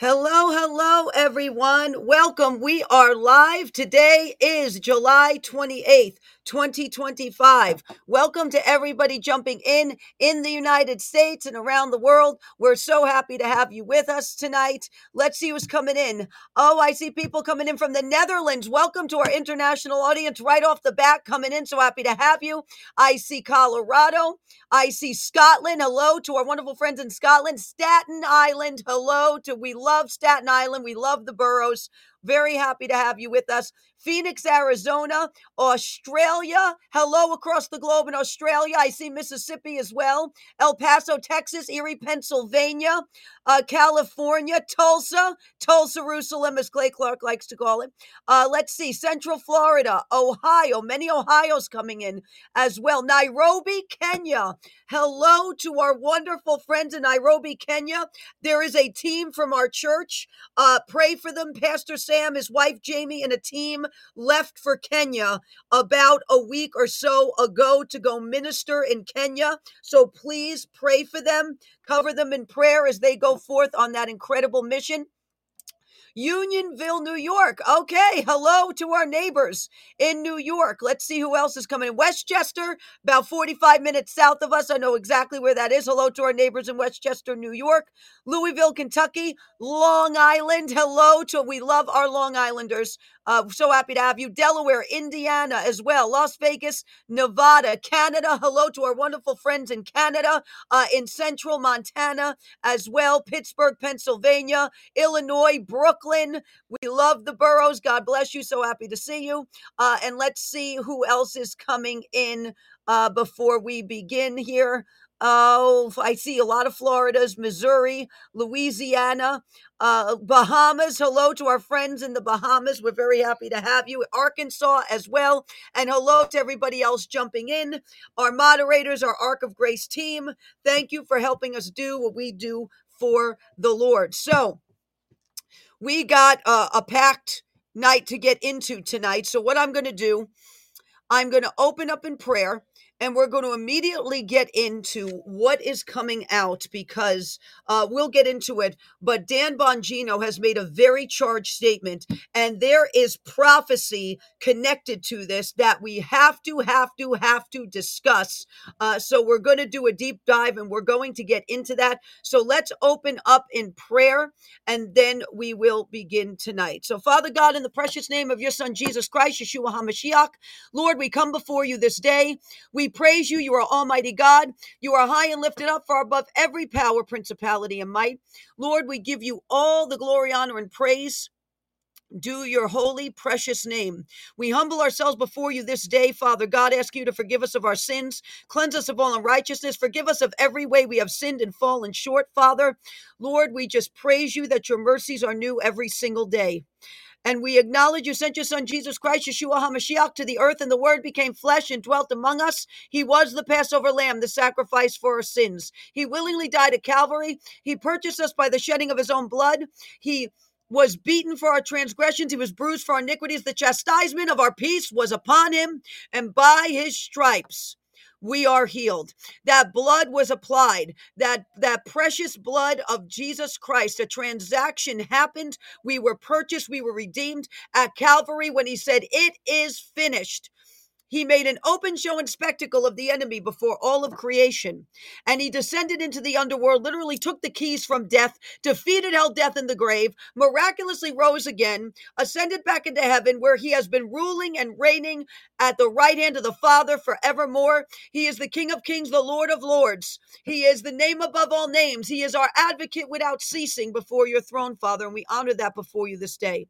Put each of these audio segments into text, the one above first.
Hello, hello, everyone. Welcome. We are live. Today is July 28th, 2025. Welcome to everybody jumping in the United States and around the world. We're so happy to have you with us tonight. Let's see who's coming in. Oh, I see people coming in from the Netherlands. Welcome to our international audience right off the bat coming in. So happy to have you. I see Colorado. I see Scotland. Hello to our wonderful friends in Scotland. Staten Island. Hello to we love Staten Island. We love the boroughs. Very happy to have you with us. Phoenix, Arizona, Australia. Hello across the globe in Australia. I see Mississippi as well. El Paso, Texas, Erie, Pennsylvania, California, Tulsa, Jerusalem, as Clay Clark likes to call it. Let's see, Central Florida, Ohio. Many Ohio's coming in as well. Nairobi, Kenya. Hello to our wonderful friends in Nairobi, Kenya. There is a team from our church. Pray for them. Pastor Sam, his wife Jamie, and a team left for Kenya about a week or so ago to go minister in Kenya. So please pray for them. Cover them in prayer as they go forth on that incredible mission. Unionville, New York. Okay, hello to our neighbors in New York. Let's see who else is coming. Westchester, about 45 minutes south of us. I know exactly where that is. Hello to our neighbors in Westchester, New York. Louisville, Kentucky. Long Island. Hello to, we love our Long Islanders. So happy to have you. Delaware, Indiana as well. Las Vegas, Nevada, Canada. Hello to our wonderful friends in Canada, in central Montana as well. Pittsburgh, Pennsylvania, Illinois, Brooklyn. We love the boroughs. God bless you. So happy to see you. And let's see who else is coming in before we begin here. Oh, I see a lot of Floridas, Missouri, Louisiana, Bahamas. Hello to our friends in the Bahamas. We're very happy to have you. Arkansas as well. And hello to everybody else jumping in. Our moderators, our Ark of Grace team. Thank you for helping us do what we do for the Lord. So we got a packed night to get into tonight. So what I'm going to do, I'm going to open up in prayer. And we're going to immediately get into what is coming out because we'll get into it. But Dan Bongino has made a very charged statement, and there is prophecy connected to this that we have to discuss. So we're going to do a deep dive, and we're going to get into that. So let's open up in prayer, and then we will begin tonight. So Father God, in the precious name of your Son, Jesus Christ, Yeshua HaMashiach, Lord, we come before you this day. We praise you. You are Almighty God. You are high and lifted up far above every power, principality, and might. Lord, we give you all the glory, honor, and praise. Do your holy, precious name. We humble ourselves before you this day, Father God. Ask you to forgive us of our sins, cleanse us of all unrighteousness, forgive us of every way we have sinned and fallen short, Father. Lord, we just praise you that your mercies are new every single day. And we acknowledge you sent your Son, Jesus Christ, Yeshua HaMashiach, to the earth, and the Word became flesh and dwelt among us. He was the Passover lamb, the sacrifice for our sins. He willingly died at Calvary. He purchased us by the shedding of his own blood. He was beaten for our transgressions. He was bruised for our iniquities. The chastisement of our peace was upon him, and by his stripes we are healed. That blood was applied, that precious blood of Jesus Christ. A transaction happened. We were purchased. We were redeemed at Calvary when he said, "It is finished." He made an open show and spectacle of the enemy before all of creation. And he descended into the underworld, literally took the keys from death, defeated hell, death, and the grave, miraculously rose again, ascended back into heaven, where he has been ruling and reigning at the right hand of the Father forevermore. He is the King of Kings, the Lord of Lords. He is the name above all names. He is our advocate without ceasing before your throne, Father, and we honor that before you this day.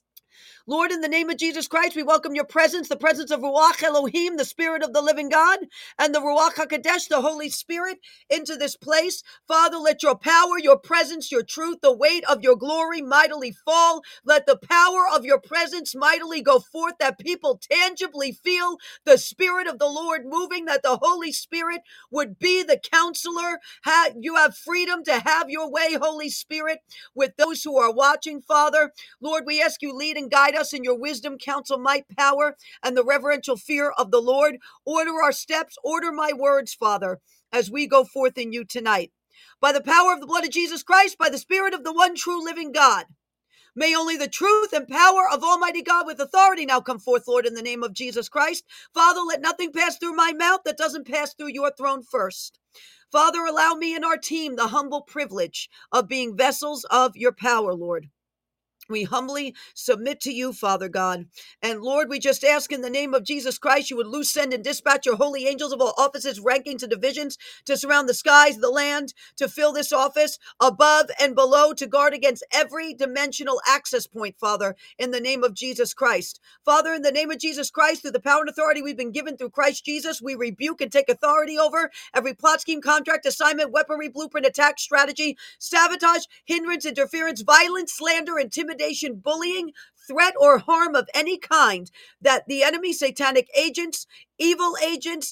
Lord, in the name of Jesus Christ, we welcome your presence, the presence of Ruach Elohim, the Spirit of the living God, and the Ruach HaKodesh, the Holy Spirit, into this place. Father, let your power, your presence, your truth, the weight of your glory mightily fall. Let the power of your presence mightily go forth, that people tangibly feel the Spirit of the Lord moving, that the Holy Spirit would be the counselor. You have freedom to have your way, Holy Spirit, with those who are watching, Father. Lord, we ask you, lead and guide us in your wisdom, counsel, might, power, and the reverential fear of the Lord. Order our steps, order my words, Father, as we go forth in you tonight. by the power of the blood of Jesus Christ, by the Spirit of the one true living God. May only the truth and power of Almighty God with authority now come forth, Lord, in the name of Jesus Christ. Father, let nothing pass through my mouth that doesn't pass through your throne first. Father, allow me and our team the humble privilege of being vessels of your power, Lord. We humbly submit to you, Father God. And Lord, we just ask in the name of Jesus Christ, you would loose, send, and dispatch your holy angels of all offices, rankings, and divisions to surround the skies, the land, to fill this office above and below, to guard against every dimensional access point, Father, in the name of Jesus Christ. Father, in the name of Jesus Christ, through the power and authority we've been given through Christ Jesus, we rebuke and take authority over every plot, scheme, contract, assignment, weaponry, blueprint, attack, strategy, sabotage, hindrance, interference, violence, slander, intimidation, bullying, threat, or harm of any kind that the enemy, satanic agents, evil agents,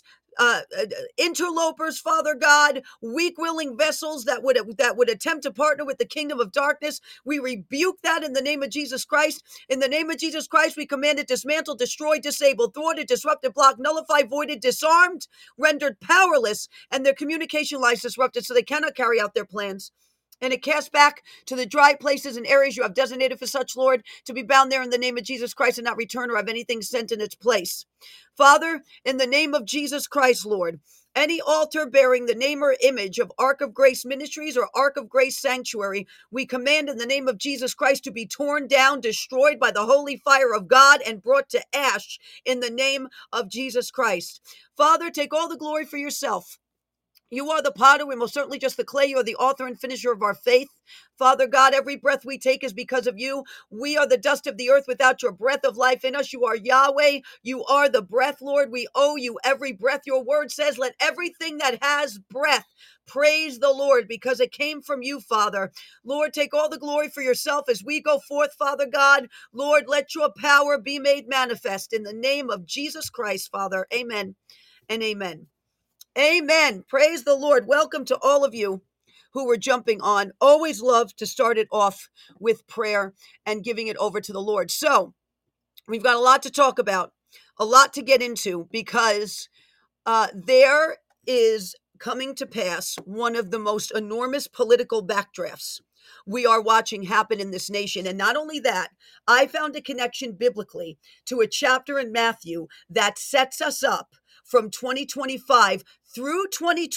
interlopers, Father God, weak willing vessels that would attempt to partner with the kingdom of darkness. We rebuke that in the name of Jesus Christ. In the name of Jesus Christ, we command it dismantled, destroyed, disabled, thwarted, disrupted, blocked, nullified, voided, disarmed, rendered powerless, and their communication lines disrupted so they cannot carry out their plans. And it cast back to the dry places and areas you have designated for such, Lord, to be bound there in the name of Jesus Christ and not return or have anything sent in its place. Father, in the name of Jesus Christ, Lord, any altar bearing the name or image of Ark of Grace Ministries or Ark of Grace Sanctuary, we command in the name of Jesus Christ to be torn down, destroyed by the holy fire of God, and brought to ash in the name of Jesus Christ. Father, take all the glory for yourself. You are the potter. We're most certainly just the clay. You are the author and finisher of our faith. Father God, every breath we take is because of you. We are the dust of the earth without your breath of life in us. You are Yahweh. You are the breath, Lord. We owe you every breath. Your word says, let everything that has breath praise the Lord, because it came from you, Father. Lord, take all the glory for yourself as we go forth, Father God. Lord, let your power be made manifest in the name of Jesus Christ, Father. Amen and amen. Amen. Praise the Lord. Welcome to all of you who were jumping on. Always love to start it off with prayer and giving it over to the Lord. So we've got a lot to talk about, a lot to get into, because there is coming to pass one of the most enormous political backdrafts we are watching happen in this nation. And not only that, I found a connection biblically to a chapter in Matthew that sets us up from 2025 through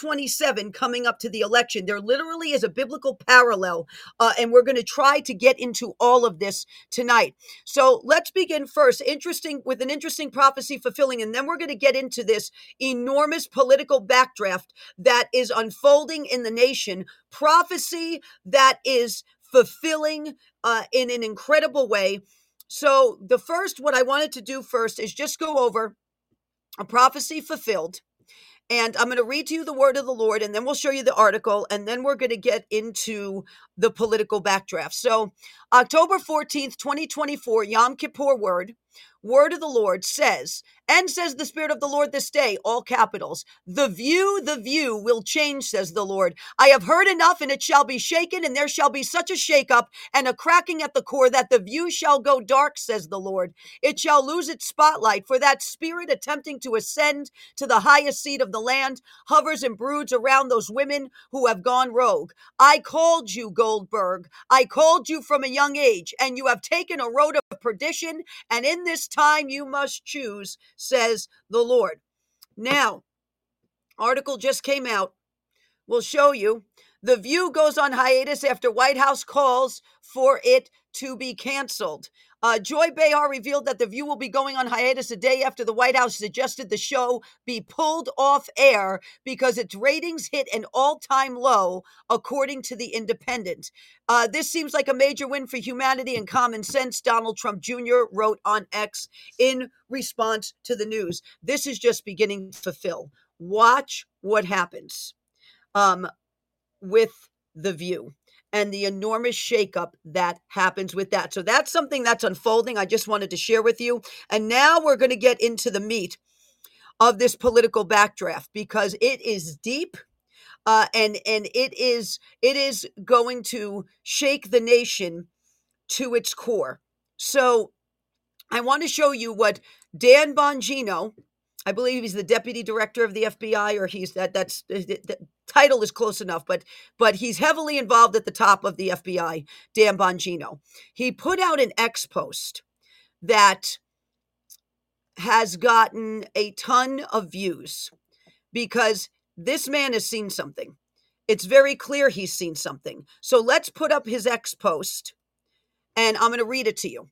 2027 coming up to the election. There literally is a biblical parallel, and we're going to try to get into all of this tonight. So let's begin first, with an interesting prophecy fulfilling, and then we're going to get into this enormous political backdraft that is unfolding in the nation, prophecy that is fulfilling in an incredible way. So what I wanted to do first is just go over a prophecy fulfilled. And I'm going to read to you the word of the Lord, and then we'll show you the article, and then we're going to get into the political backdraft. So October 14th, 2024, Yom Kippur word of the Lord says, and says the Spirit of the Lord this day, all capitals, the view will change, says the Lord. I have heard enough, and it shall be shaken, and there shall be such a shakeup and a cracking at the core that the view shall go dark, says the Lord. It shall lose its spotlight, for that spirit attempting to ascend to the highest seat of the land hovers and broods around those women who have gone rogue. I called you, Goldberg. I called you from a young age, and you have taken a road of perdition, and in this time you must choose, says the Lord. Now, article just came out. We'll show you. The View goes on hiatus after White House calls for it to be canceled. Joy Behar revealed that The View will be going on hiatus a day after the White House suggested the show be pulled off air because its ratings hit an all-time low, according to The Independent. This seems like a major win for humanity and common sense, Donald Trump Jr. wrote on X in response to the news. This is just beginning to fulfill. Watch what happens with The View and the enormous shakeup that happens with that. So that's something that's unfolding. I just wanted to share with you. And now we're going to get into the meat of this political backdraft, because it is deep, and it is going to shake the nation to its core. So I want to show you what Dan Bongino, I believe he's the deputy director of the FBI, or he's that's title is close enough, but he's heavily involved at the top of the FBI, Dan Bongino. He put out an X post that has gotten a ton of views because this man has seen something. It's very clear he's seen something. So let's put up his X post, and I'm going to read it to you.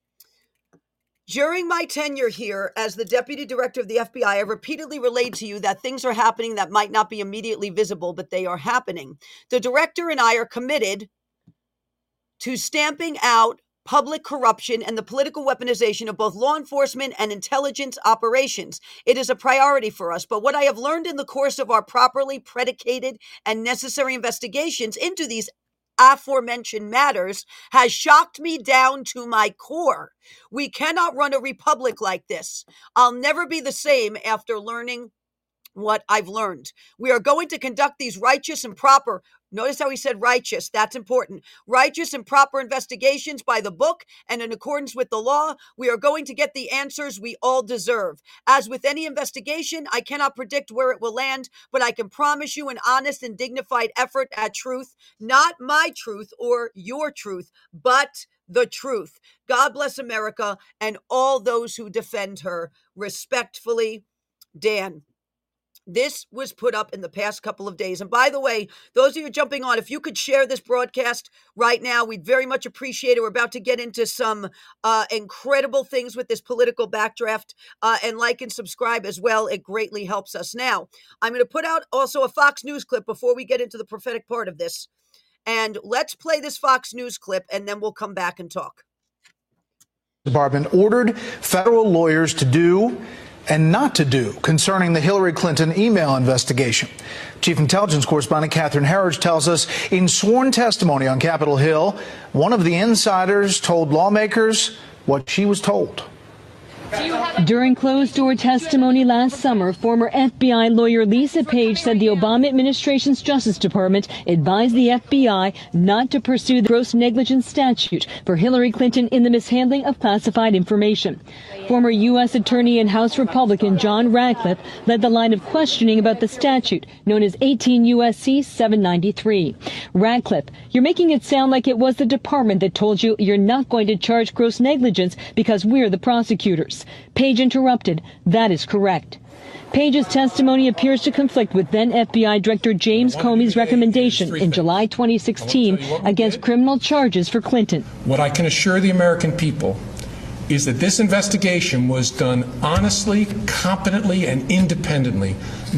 During my tenure here as the deputy director of the FBI, I repeatedly relayed to you that things are happening that might not be immediately visible, but they are happening. The director and I are committed to stamping out public corruption and the political weaponization of both law enforcement and intelligence operations. It is a priority for us. But what I have learned in the course of our properly predicated and necessary investigations into these aforementioned matters has shocked me down to my core. We cannot run a republic like this. I'll never be the same after learning what I've learned. We are going to conduct these righteous and proper, notice how he said righteous, that's important, righteous and proper investigations by the book and in accordance with the law. We are going to get the answers we all deserve. As with any investigation, I cannot predict where it will land, but I can promise you an honest and dignified effort at truth, not my truth or your truth, but the truth. God bless America and all those who defend her. Respectfully, Dan. This was put up in the past couple of days. And by the way, those of you jumping on, if you could share this broadcast right now, we'd very much appreciate it. We're about to get into some incredible things with this political backdraft. And like and subscribe as well. It greatly helps us. Now, I'm going to put out also a Fox News clip before we get into the prophetic part of this. And let's play this Fox News clip, and then we'll come back and talk. Department ordered federal lawyers to do and not to do concerning the Hillary Clinton email investigation. Chief Intelligence Correspondent Catherine Herridge tells us in sworn testimony on Capitol Hill, one of the insiders told lawmakers what she was told. During closed-door testimony last summer, former FBI lawyer Lisa Page said the Obama administration's Justice Department advised the FBI not to pursue the gross negligence statute for Hillary Clinton in the mishandling of classified information. Former U.S. Attorney and House Republican John Ratcliffe led the line of questioning about the statute, known as 18 U.S.C. 793. Ratcliffe, you're making it sound like it was the department that told you you're not going to charge gross negligence because we're the prosecutors. Page interrupted. That is correct. Page's testimony appears to conflict with then FBI Director James Comey's recommendation in July 2016 against criminal charges for Clinton. What I can assure the American people is that this investigation was done honestly, competently, and independently.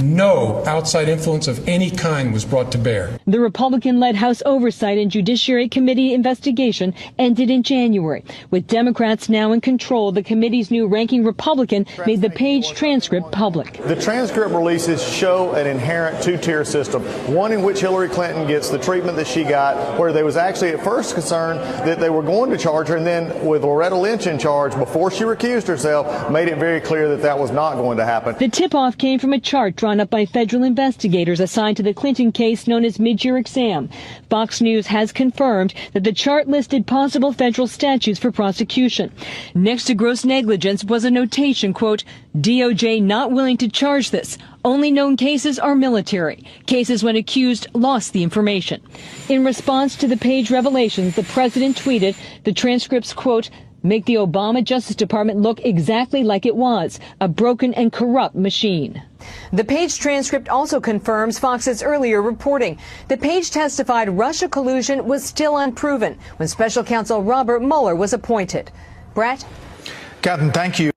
No outside influence of any kind was brought to bear. The Republican-led House Oversight and Judiciary Committee investigation ended in January. With Democrats now in control, the committee's new ranking Republican made the Page transcript public. The transcript releases show an inherent two-tier system, one in which Hillary Clinton gets the treatment that she got, where there was actually at first concern that they were going to charge her, and then with Loretta Lynch in charge, before she recused herself, made it very clear that that was not going to happen. The tip-off came from a chart drawn up by federal investigators assigned to the Clinton case known as mid-year exam. Fox News has confirmed that the chart listed possible federal statutes for prosecution. Next to gross negligence was a notation, quote, DOJ not willing to charge this. Only known cases are military. Cases when accused lost the information. In response to the Page revelations, the president tweeted the transcripts, quote, make the Obama Justice Department look exactly like it was, a broken and corrupt machine. The Page transcript also confirms Fox's earlier reporting. The Page testified Russia collusion was still unproven when Special Counsel Robert Mueller was appointed. Brett? Catherine, thank you.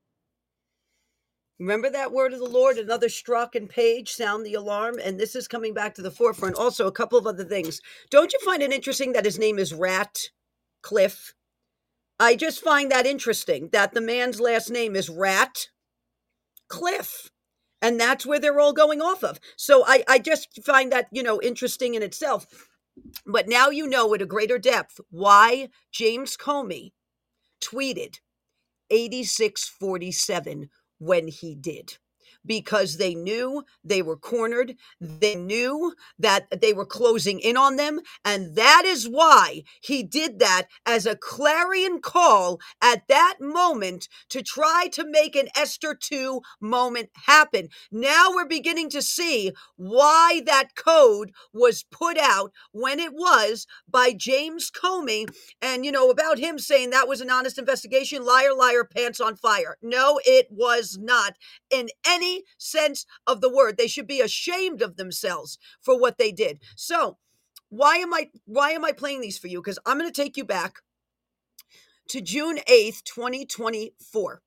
Remember that word of the Lord, another Strzok and Page, sound the alarm, and this is coming back to the forefront. Also, a couple of other things. Don't you find it interesting that his name is Ratcliffe? I just find that interesting that the man's last name is Ratcliffe, and that's where they're all going off of. So I just find that, interesting in itself. But now you know at a greater depth why James Comey tweeted 8647 when he did. because they knew they were cornered. They knew that they were closing in on them. And that is why he did that as a clarion call at that moment to try to make an Esther 2 moment happen. Now we're beginning to see why that code was put out when it was by James Comey. And, about him saying that was an honest investigation, liar, liar, pants on fire. No, it was not in any sense of the word. They should be ashamed of themselves for what they did. So why am I playing these for you? Because I'm going to take you back to June 8th, 2024.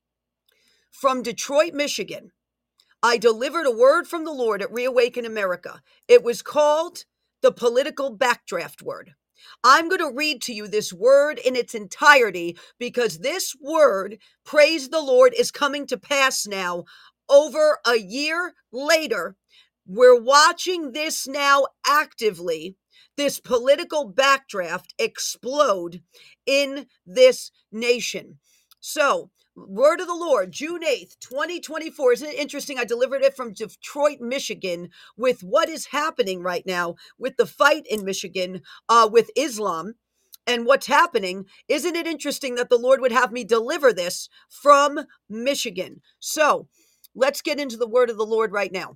From Detroit, Michigan, I delivered a word from the Lord at Reawaken America. It was called the political backdraft word. I'm going to read to you this word in its entirety because this word, praise the Lord, is coming to pass now. Over a year later, we're watching this now actively, this political backdraft explode in this nation. So, word of the Lord, June 8th, 2024. Isn't it interesting? I delivered it from Detroit, Michigan, with what is happening right now with the fight in Michigan with Islam and what's happening. Isn't it interesting that the Lord would have me deliver this from Michigan? So let's get into the word of the Lord right now.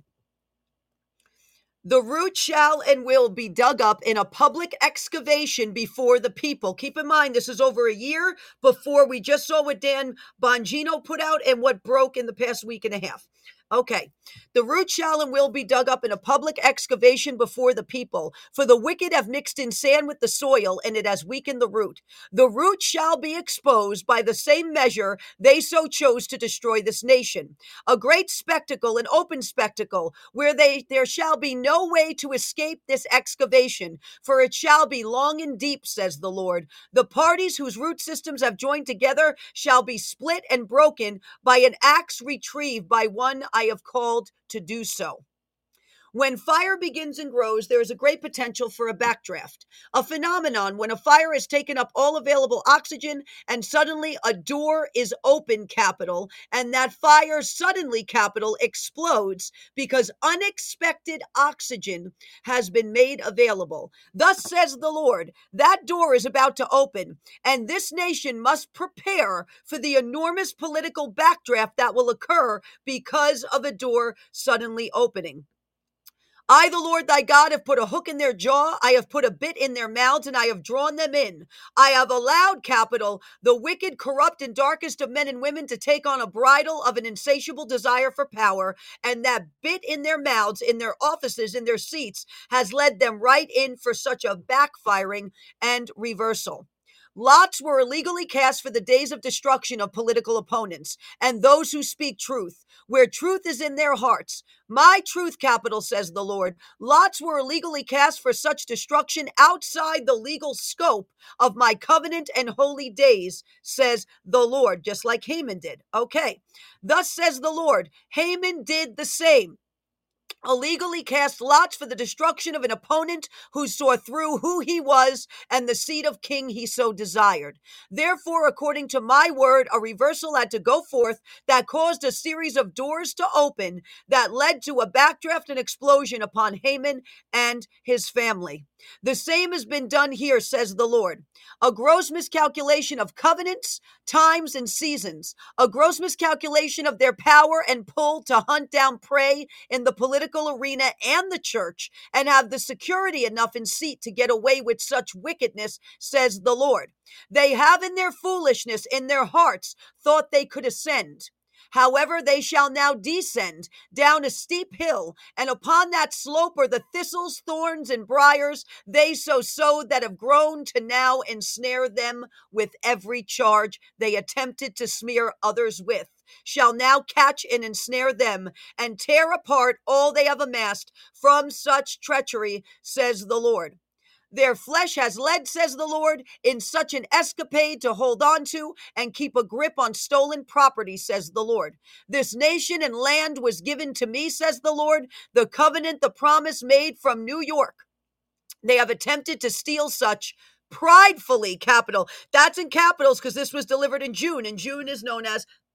The root shall and will be dug up in a public excavation before the people. Keep in mind, this is over a year before we just saw what Dan Bongino put out and what broke in the past week and a half. Okay. The root shall and will be dug up in a public excavation before the people. For the wicked have mixed in sand with the soil, and it has weakened the root. The root shall be exposed by the same measure they so chose to destroy this nation. A great spectacle, an open spectacle, where there shall be no way to escape this excavation, for it shall be long and deep, says the Lord. The parties whose root systems have joined together shall be split and broken by an axe retrieved by one I have called to do so. When fire begins and grows, there is a great potential for a backdraft, a phenomenon when a fire has taken up all available oxygen and suddenly a door is open, capital, and that fire suddenly, capital, explodes because unexpected oxygen has been made available. Thus says the Lord, that door is about to open, and this nation must prepare for the enormous political backdraft that will occur because of a door suddenly opening. I, the Lord thy God, have put a hook in their jaw. I have put a bit in their mouths, and I have drawn them in. I have allowed, capital, the wicked, corrupt, and darkest of men and women to take on a bridle of an insatiable desire for power, and that bit in their mouths, in their offices, in their seats, has led them right in for such a backfiring and reversal. Lots were illegally cast for the days of destruction of political opponents and those who speak truth, where truth is in their hearts. My truth, capital, says the Lord. Lots were illegally cast for such destruction outside the legal scope of my covenant and holy days, says the Lord, just like Haman did. Okay. Thus says the Lord, Haman did the same. Illegally cast lots for the destruction of an opponent who saw through who he was and the seat of king he so desired. Therefore, according to my word, a reversal had to go forth that caused a series of doors to open that led to a backdraft and explosion upon Haman and his family. The same has been done here, says the Lord. A gross miscalculation of covenants, times, and seasons. A gross miscalculation of their power and pull to hunt down prey in the political arena and the church and have the security enough in seat to get away with such wickedness, says the Lord. They have in their foolishness, in their hearts, thought they could ascend. However, they shall now descend down a steep hill, and upon that slope are the thistles, thorns, and briars they so sowed that have grown to now ensnare them with every charge they attempted to smear others with, shall now catch and ensnare them and tear apart all they have amassed from such treachery, says the Lord. Their flesh has led, says the Lord, in such an escapade to hold on to and keep a grip on stolen property, says the Lord. This nation and land was given to me, says the Lord, the covenant, the promise made from New York. They have attempted to steal such pridefully, capital. That's in capitals because this was delivered in June, and June is known as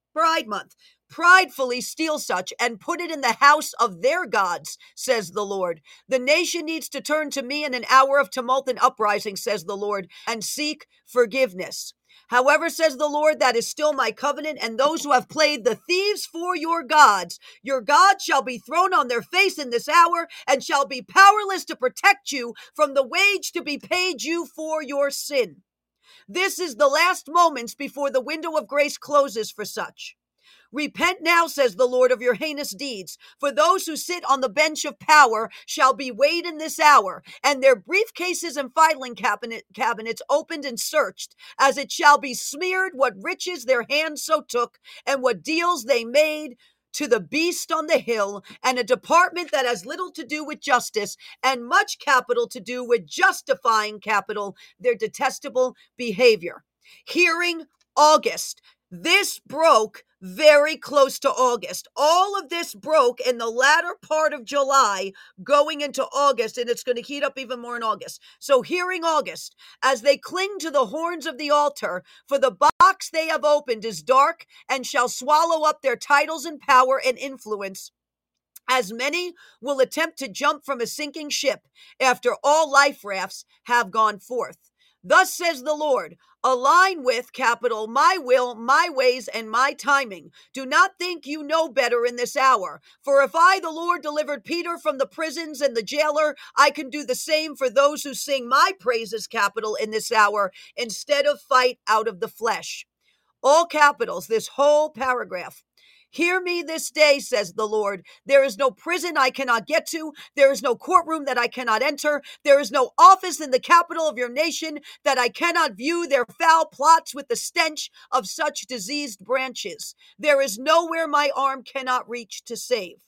Pride Month, pridefully steal such and put it in the house of their gods, says the Lord. The nation needs to turn to me in an hour of tumult and uprising, says the Lord, and seek forgiveness. However, says the Lord, that is still my covenant, and those who have played the thieves for your gods shall be thrown on their face in this hour and shall be powerless to protect you from the wage to be paid you for your sin. This is the last moments before the window of grace closes for such. Repent now, says the Lord, of your heinous deeds, for those who sit on the bench of power shall be weighed in this hour, and their briefcases and filing cabinets opened and searched, as it shall be smeared what riches their hands so took, and what deals they made to the beast on the hill, and a department that has little to do with justice and much capital to do with justifying capital, their detestable behavior. Hearing August. This broke very close to August. All of this broke in the latter part of July, going into August, and it's going to heat up even more in August. So, hearing August, as they cling to the horns of the altar, for the box they have opened is dark and shall swallow up their titles and power and influence, as many will attempt to jump from a sinking ship after all life rafts have gone forth. Thus says the Lord, align with, capital, my will, my ways, and my timing. Do not think you know better in this hour. For if I, the Lord, delivered Peter from the prisons and the jailer, I can do the same for those who sing my praises, capital, in this hour, instead of fight out of the flesh. All capitals, this whole paragraph. Hear me this day, says the Lord. There is no prison I cannot get to. There is no courtroom that I cannot enter. There is no office in the capital of your nation that I cannot view their foul plots with the stench of such diseased branches. There is nowhere my arm cannot reach to save.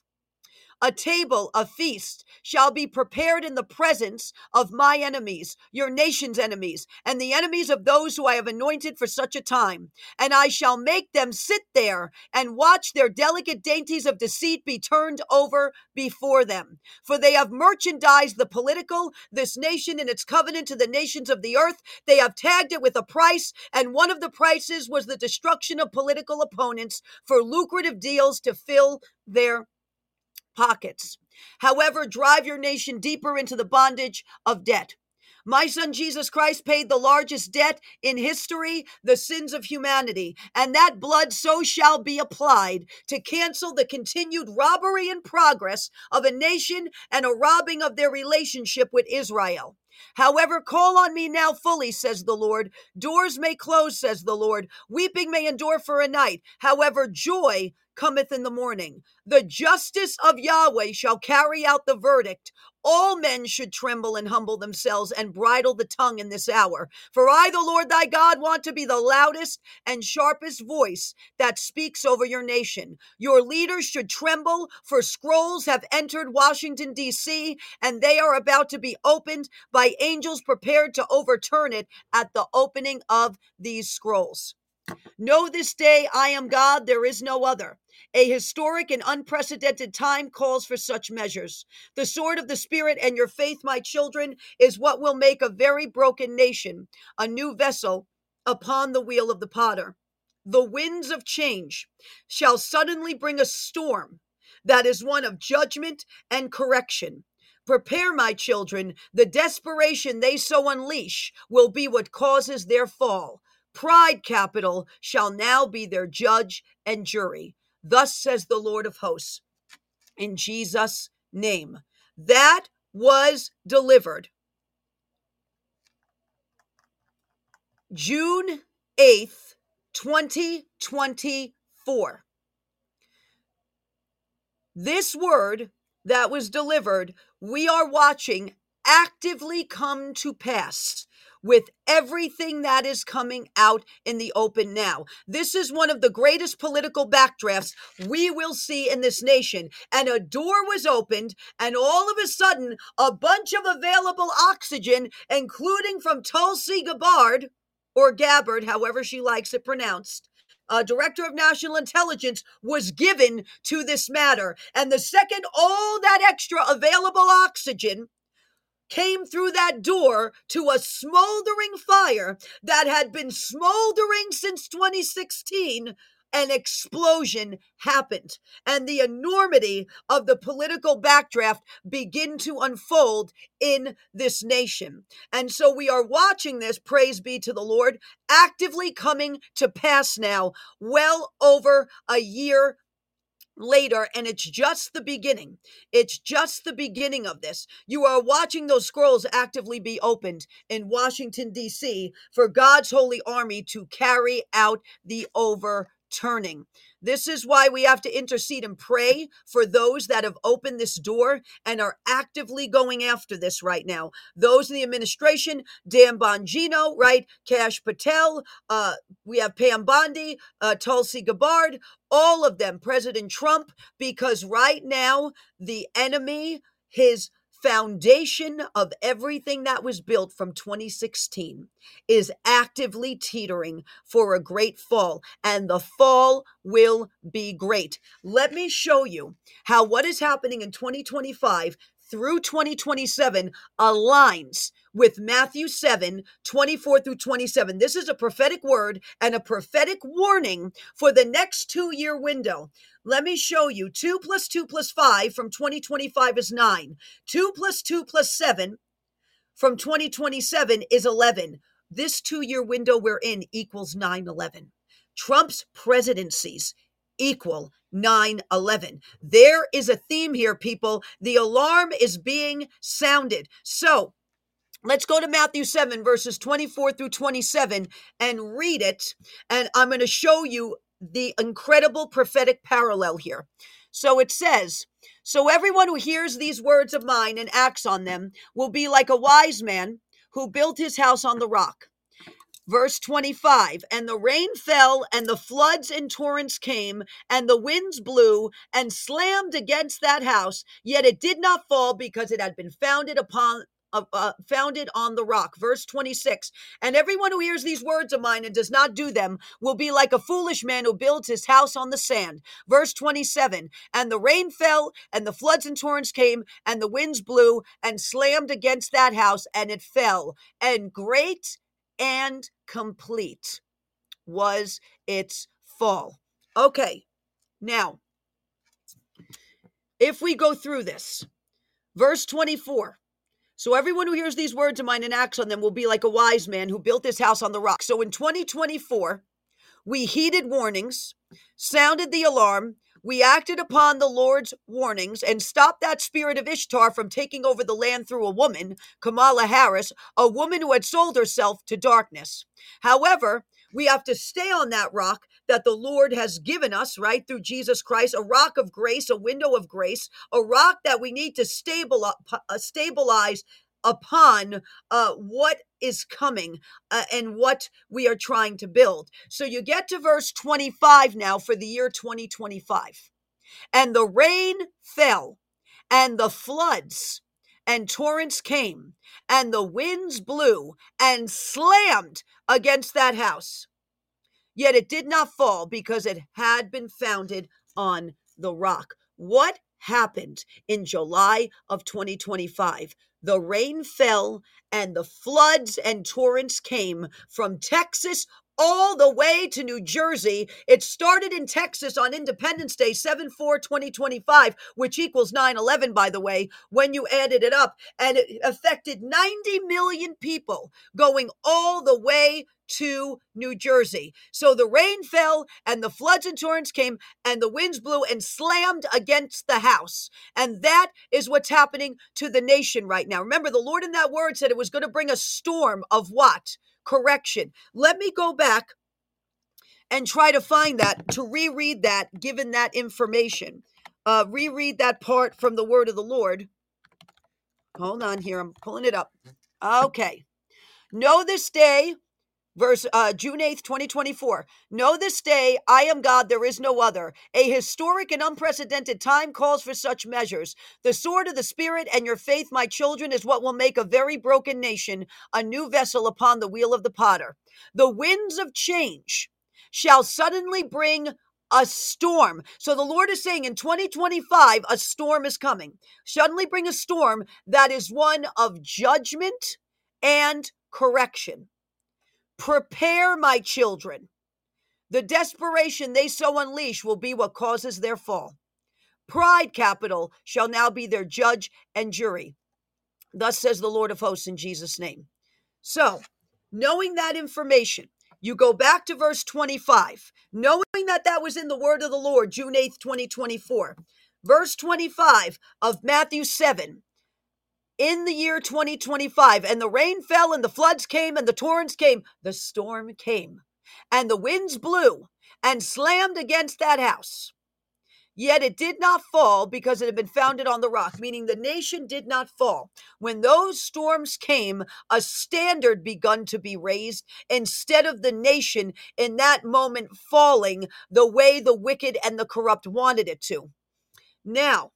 A table, a feast, shall be prepared in the presence of my enemies, your nation's enemies, and the enemies of those who I have anointed for such a time. And I shall make them sit there and watch their delicate dainties of deceit be turned over before them. For they have merchandised the political, this nation and its covenant to the nations of the earth. They have tagged it with a price, and one of the prices was the destruction of political opponents for lucrative deals to fill their pockets. However, drive your nation deeper into the bondage of debt. My son Jesus Christ paid the largest debt in history, the sins of humanity, and that blood so shall be applied to cancel the continued robbery in progress of a nation and a robbing of their relationship with Israel. However, call on me now fully, says the Lord. Doors may close, says the Lord. Weeping may endure for a night. However, joy cometh in the morning. The justice of Yahweh shall carry out the verdict. All men should tremble and humble themselves and bridle the tongue in this hour. For I, the Lord thy God, want to be the loudest and sharpest voice that speaks over your nation. Your leaders should tremble, for scrolls have entered Washington, D.C., and they are about to be opened by angels prepared to overturn it at the opening of these scrolls. Know this day I am God, there is no other. A historic and unprecedented time calls for such measures. The sword of the Spirit and your faith, my children, is what will make a very broken nation a new vessel upon the wheel of the potter. The winds of change shall suddenly bring a storm that is one of judgment and correction. Prepare, my children, the desperation they so unleash will be what causes their fall. Pride, capital, shall now be their judge and jury. Thus says the Lord of hosts, in Jesus' name. That was delivered June 8th, 2024. This word that was delivered, we are watching actively come to pass with everything that is coming out in the open now. This is one of the greatest political backdrafts we will see in this nation. And a door was opened, and all of a sudden, a bunch of available oxygen, including from Tulsi Gabbard, or Gabbard, however she likes it pronounced, Director of National Intelligence, was given to this matter. And the second all that extra available oxygen came through that door to a smoldering fire that had been smoldering since 2016, an explosion happened, and the enormity of the political backdraft begin to unfold in this nation. And so we are watching this, praise be to the Lord, actively coming to pass now, well over a year later, and it's just the beginning. It's just the beginning of this. You are watching those scrolls actively be opened in Washington, D.C. for God's holy army to carry out the overturning. This is why we have to intercede and pray for those that have opened this door and are actively going after this right now. Those in the administration, Dan Bongino, right? Kash Patel, we have Pam Bondi, Tulsi Gabbard, all of them, President Trump, because right now the enemy, his foundation of everything that was built from 2016 is actively teetering for a great fall, and the fall will be great. Let me show you how what is happening in 2025 through 2027 aligns with Matthew 7:24 through 27. This is a prophetic word and a prophetic warning for the next 2-year window. Let me show you. 2 plus 2 plus 5 from 2025 is 9. 2 plus 2 plus 7 from 2027 is 11. This 2-year window we're in equals 9/11. Trump's presidencies equal 9/11. There is a theme here, people. The alarm is being sounded. So let's go to Matthew 7, verses 24 through 27 and read it. And I'm going to show you the incredible prophetic parallel here. So it says, "So everyone who hears these words of mine and acts on them will be like a wise man who built his house on the rock." Verse 25, "And the rain fell, and the floods and torrents came, and the winds blew and slammed against that house, yet it did not fall because it had been founded on the rock." Verse 26, "And everyone who hears these words of mine and does not do them will be like a foolish man who builds his house on the sand." Verse 27, "And the rain fell, and the floods and torrents came, and the winds blew and slammed against that house, and it fell. And great and complete was its fall." Okay, now, if we go through this, verse 24, "So everyone who hears these words of mine and acts on them will be like a wise man who built his house on the rock." So in 2024, we heeded warnings, sounded the alarm, we acted upon the Lord's warnings and stopped that spirit of Ishtar from taking over the land through a woman, Kamala Harris, a woman who had sold herself to darkness. However, we have to stay on that rock that the Lord has given us, right, through Jesus Christ, a rock of grace, a window of grace, a rock that we need to stabilize upon what is coming and what we are trying to build. So you get to verse 25 now for the year 2025. "And the rain fell, and the floods and torrents came, and the winds blew and slammed against that house. Yet it did not fall because it had been founded on the rock." What happened in July of 2025? The rain fell and the floods and torrents came from Texas all the way to New Jersey. It started in Texas on Independence Day, 7/4/2025, which equals 9/11, by the way, when you added it up. And it affected 90 million people going all the way to New Jersey. So the rain fell and the floods and torrents came and the winds blew and slammed against the house. And that is what's happening to the nation right now. Remember, the Lord in that word said it was going to bring a storm of what? Correction. Let me go back and try to find that, to reread that, given that information. Reread that part from the word of the Lord. Hold on here. I'm pulling it up. Okay. "Know this day," verse June 8th, 2024. "Know this day, I am God, there is no other. A historic and unprecedented time calls for such measures. The sword of the Spirit and your faith, my children, is what will make a very broken nation a new vessel upon the wheel of the potter. The winds of change shall suddenly bring a storm." So the Lord is saying in 2025, a storm is coming. Suddenly bring a storm that is one of judgment and correction. "Prepare, my children. The desperation they so unleash will be what causes their fall. Pride capital shall now be their judge and jury. Thus says the Lord of hosts in Jesus' name. So, knowing that information, you go back to verse 25, knowing that that was in the word of the Lord, June 8th, 2024. Verse 25 of Matthew 7. In the year 2025, and the rain fell, and the floods came, and the torrents came, the storm came, and the winds blew and slammed against that house. Yet it did not fall because it had been founded on the rock, meaning the nation did not fall. When those storms came, a standard begun to be raised instead of the nation in that moment falling the way the wicked and the corrupt wanted it to. Now,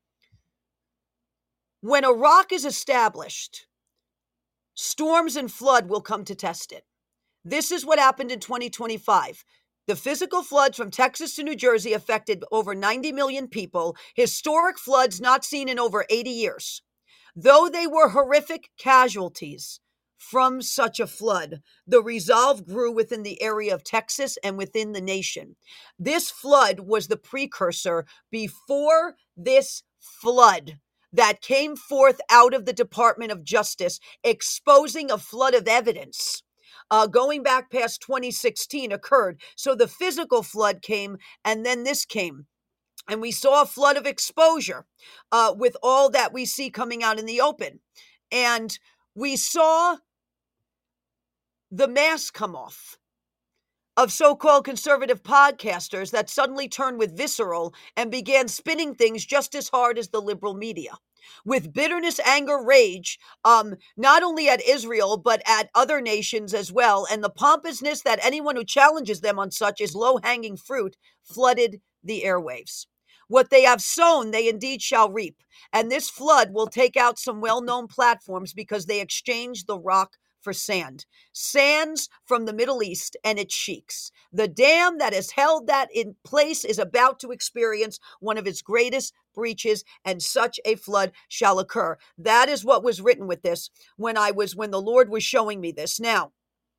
when a rock is established, storms and flood will come to test it. This is what happened in 2025. The physical floods from Texas to New Jersey affected over 90 million people, historic floods not seen in over 80 years. Though they were horrific casualties from such a flood, the resolve grew within the area of Texas and within the nation. This flood was the precursor before this flood that came forth out of the Department of Justice, exposing a flood of evidence. Going back past 2016 occurred. So the physical flood came, and then this came. And we saw a flood of exposure with all that we see coming out in the open. And we saw the mask come off of so-called conservative podcasters that suddenly turned with visceral and began spinning things just as hard as the liberal media. With bitterness, anger, rage, not only at Israel, but at other nations as well. And the pompousness that anyone who challenges them on such is low-hanging fruit flooded the airwaves. What they have sown, they indeed shall reap. And this flood will take out some well-known platforms because they exchanged the rock for sand. Sands from the Middle East and its sheiks. The dam that has held that in place is about to experience one of its greatest breaches, and such a flood shall occur. That is what was written with this when the Lord was showing me this. Now,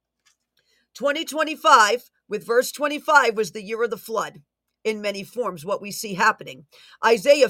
2025 with verse 25 was the year of the flood. In many forms, what we see happening. Isaiah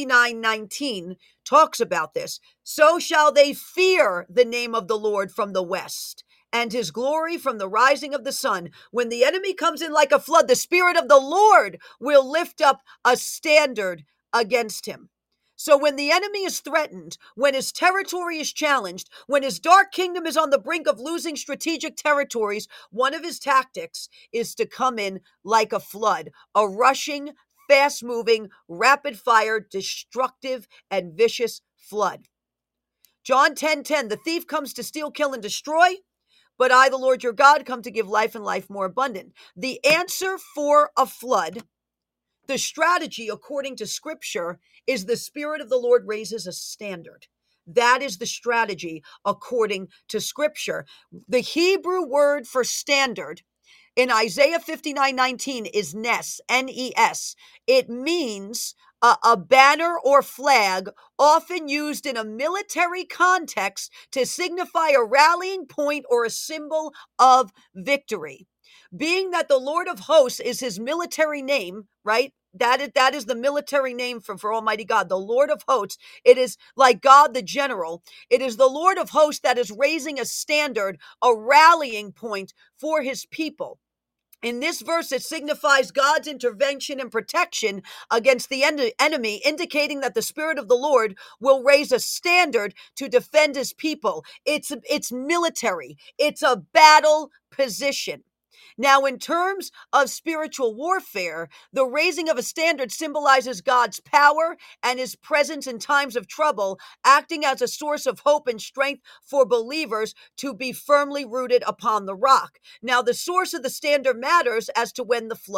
59:19 talks about this. So shall they fear the name of the Lord from the west, and his glory from the rising of the sun. When the enemy comes in like a flood, the Spirit of the Lord will lift up a standard against him. So when the enemy is threatened, when his territory is challenged, when his dark kingdom is on the brink of losing strategic territories, one of his tactics is to come in like a flood, a rushing, fast-moving, rapid-fire, destructive, and vicious flood. John 10:10, the thief comes to steal, kill, and destroy, but I, the Lord your God, come to give life and life more abundant. The answer for a flood, the strategy, according to Scripture, is the Spirit of the Lord raises a standard. That is the strategy according to Scripture. The Hebrew word for standard in Isaiah 59:19 is nes, N-E-S. It means a banner or flag, often used in a military context to signify a rallying point or a symbol of victory. Being that the Lord of hosts is his military name, right? That is the military name for Almighty God, the Lord of hosts. It is like God the general. It is the Lord of hosts that is raising a standard, a rallying point for his people. In this verse, it signifies God's intervention and protection against the enemy, indicating that the Spirit of the Lord will raise a standard to defend his people. It's military. It's a battle position. Now, in terms of spiritual warfare, the raising of a standard symbolizes God's power and his presence in times of trouble, acting as a source of hope and strength for believers to be firmly rooted upon the rock. Now, the source of the standard matters as to when the flood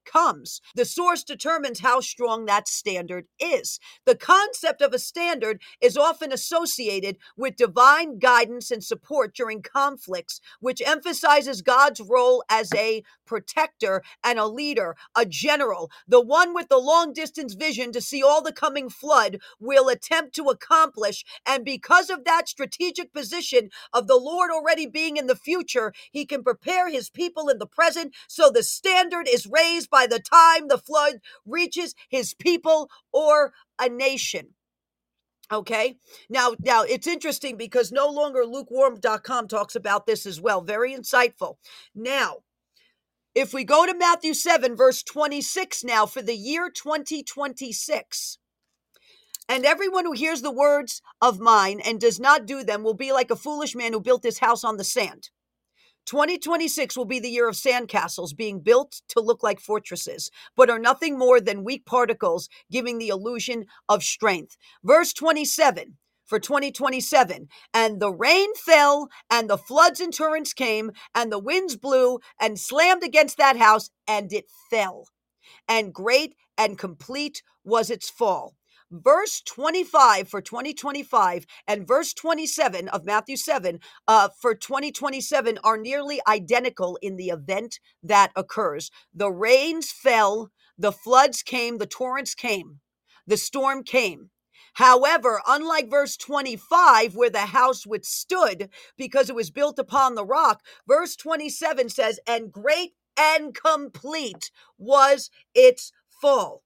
comes. The source determines how strong that standard is. The concept of a standard is often associated with divine guidance and support during conflicts, which emphasizes God's role as a protector and a leader, a general. The one with the long distance vision to see all the coming flood will attempt to accomplish. And because of that strategic position of the Lord already being in the future, he can prepare his people in the present so the standard is raised by the time the flood reaches his people or a nation. Okay. Now it's interesting because no longer lukewarm.com talks about this as well. Very insightful. Now, if we go to Matthew 7, verse 26 now for the year 2026, and everyone who hears the words of mine and does not do them will be like a foolish man who built his house on the sand. 2026 will be the year of sandcastles being built to look like fortresses, but are nothing more than weak particles giving the illusion of strength. Verse 27 for 2027, and the rain fell, and the floods and torrents came, and the winds blew and slammed against that house, and it fell. And great and complete was its fall. Verse 25 for 2025 and verse 27 of Matthew 7 for 2027 are nearly identical in the event that occurs. The rains fell, the floods came, the torrents came, the storm came. However, unlike verse 25, where the house withstood because it was built upon the rock, verse 27 says, and great and complete was its fall.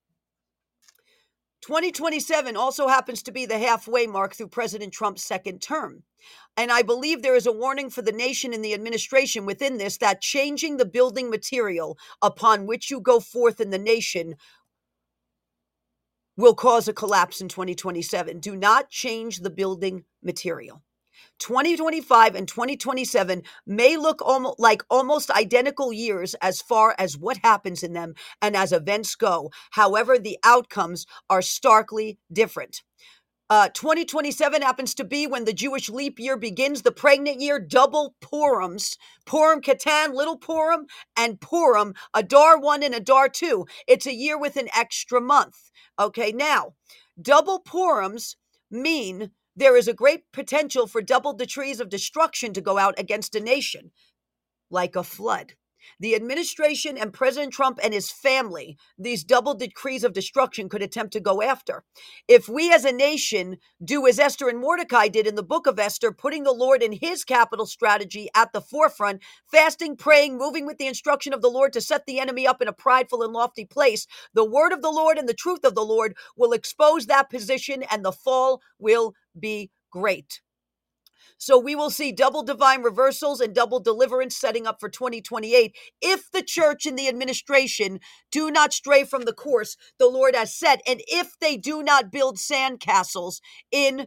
2027 also happens to be the halfway mark through President Trump's second term. And I believe there is a warning for the nation and the administration within this that changing the building material upon which you go forth in the nation will cause a collapse in 2027. Do not change the building material. 2025 and 2027 may look almost identical years as far as what happens in them and as events go. However, the outcomes are starkly different. 2027 happens to be when the Jewish leap year begins, the pregnant year, double Purims, Purim Katan, Little Purim, and Purim, Adar 1 and Adar 2. It's a year with an extra month. Okay, now, double Purims mean there is a great potential for double decrees of destruction to go out against a nation, like a flood. The administration and President Trump and his family, these double decrees of destruction could attempt to go after. If we as a nation do as Esther and Mordecai did in the book of Esther, putting the Lord and his capital strategy at the forefront, fasting, praying, moving with the instruction of the Lord to set the enemy up in a prideful and lofty place, the word of the Lord and the truth of the Lord will expose that position and the fall will be great. So we will see double divine reversals and double deliverance setting up for 2028 if the church and the administration do not stray from the course the Lord has set, and if they do not build sandcastles in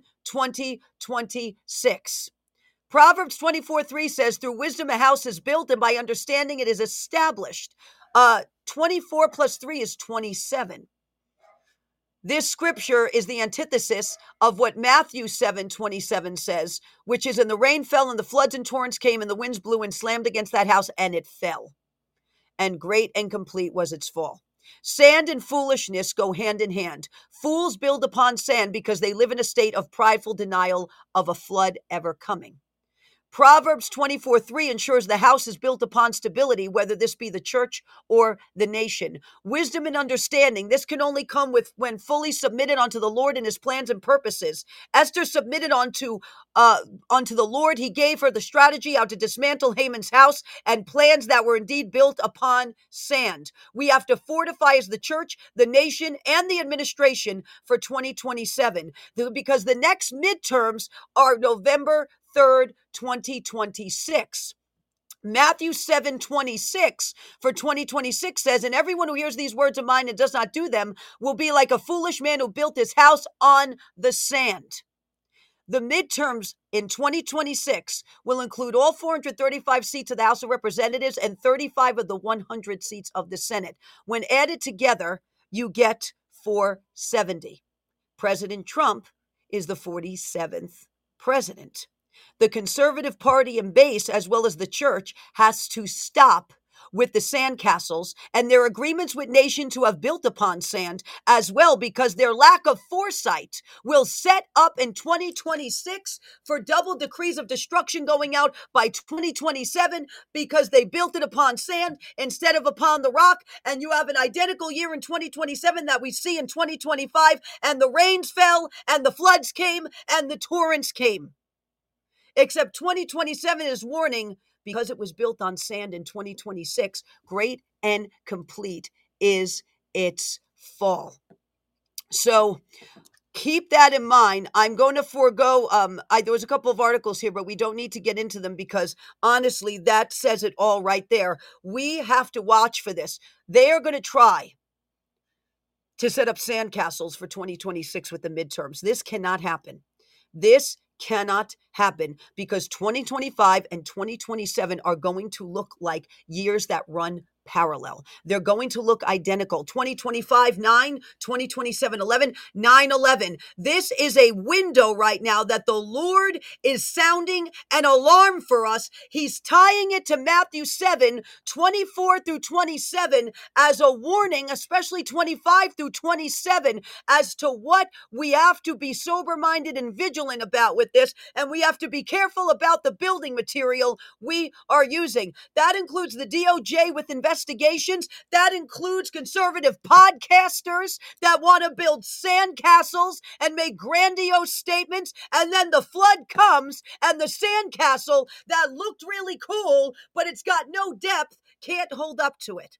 2026. Proverbs 24:3 says, through wisdom a house is built, and by understanding it is established. 24 plus 3 is 27. This scripture is the antithesis of what Matthew 7:27 says, which is, and the rain fell, and the floods and torrents came, and the winds blew and slammed against that house, and it fell. And great and complete was its fall. Sand and foolishness go hand in hand. Fools build upon sand because they live in a state of prideful denial of a flood ever coming. Proverbs 24:3 ensures the house is built upon stability, whether this be the church or the nation. Wisdom and understanding, this can only come when fully submitted unto the Lord and his plans and purposes. Esther submitted unto the Lord. He gave her the strategy how to dismantle Haman's house and plans that were indeed built upon sand. We have to fortify as the church, the nation, and the administration for 2027 because the next midterms are November 3rd, 2026. Matthew 7:26 for 2026 says, and everyone who hears these words of mine and does not do them will be like a foolish man who built his house on the sand. The midterms in 2026 will include all 435 seats of the House of Representatives and 35 of the 100 seats of the Senate. When added together, you get 470. President Trump is the 47th president. The conservative party and base, as well as the church, has to stop with the sandcastles and their agreements with nations who have built upon sand as well, because their lack of foresight will set up in 2026 for double decrees of destruction going out by 2027 because they built it upon sand instead of upon the rock. And you have an identical year in 2027 that we see in 2025, and the rains fell and the floods came and the torrents came. Except 2027 is warning because it was built on sand in 2026. Great and complete is its fall. So keep that in mind. I'm going to forego, there was a couple of articles here, but we don't need to get into them because honestly, that says it all right there. We have to watch for this. They are going to try to set up sandcastles for 2026 with the midterms. This cannot happen. This cannot happen because 2025 and 2027 are going to look like years that run parallel. They're going to look identical. 2025, 9, 2027, 11, 9, 11. This is a window right now that the Lord is sounding an alarm for us. He's tying it to Matthew 7, 24 through 27 as a warning, especially 25 through 27, as to what we have to be sober-minded and vigilant about with this. And we have to be careful about the building material we are using. That includes the DOJ with investigations. That includes conservative podcasters that want to build sandcastles and make grandiose statements. And then the flood comes and the sandcastle that looked really cool, but it's got no depth, can't hold up to it.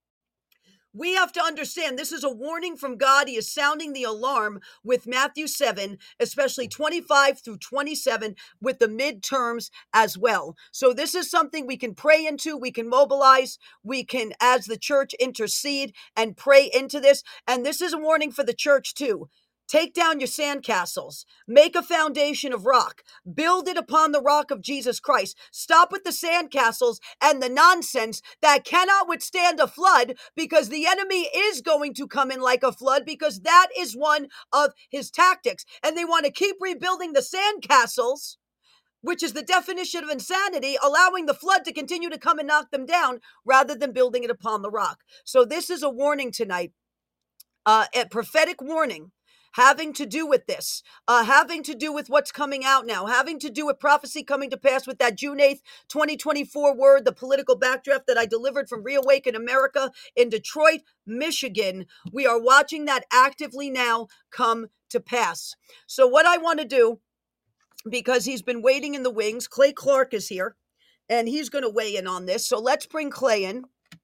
We have to understand this is a warning from God. He is sounding the alarm with Matthew 7, especially 25 through 27, with the midterms as well. So this is something we can pray into, we can mobilize, we can, as the church, intercede and pray into this. And this is a warning for the church too. Take down your sandcastles. Make a foundation of rock. Build it upon the rock of Jesus Christ. Stop with the sandcastles and the nonsense that cannot withstand a flood, because the enemy is going to come in like a flood, because that is one of his tactics. And they want to keep rebuilding the sandcastles, which is the definition of insanity, allowing the flood to continue to come and knock them down rather than building it upon the rock. So this is a warning tonight, a prophetic warning, having to do with this, having to do with what's coming out now, having to do with prophecy coming to pass with that June 8th, 2024 word, the political backdraft that I delivered from Reawaken America in Detroit, Michigan. We are watching that actively now come to pass. So what I want to do, because he's been waiting in the wings, Clay Clark is here, and he's going to weigh in on this. So let's bring Clay in.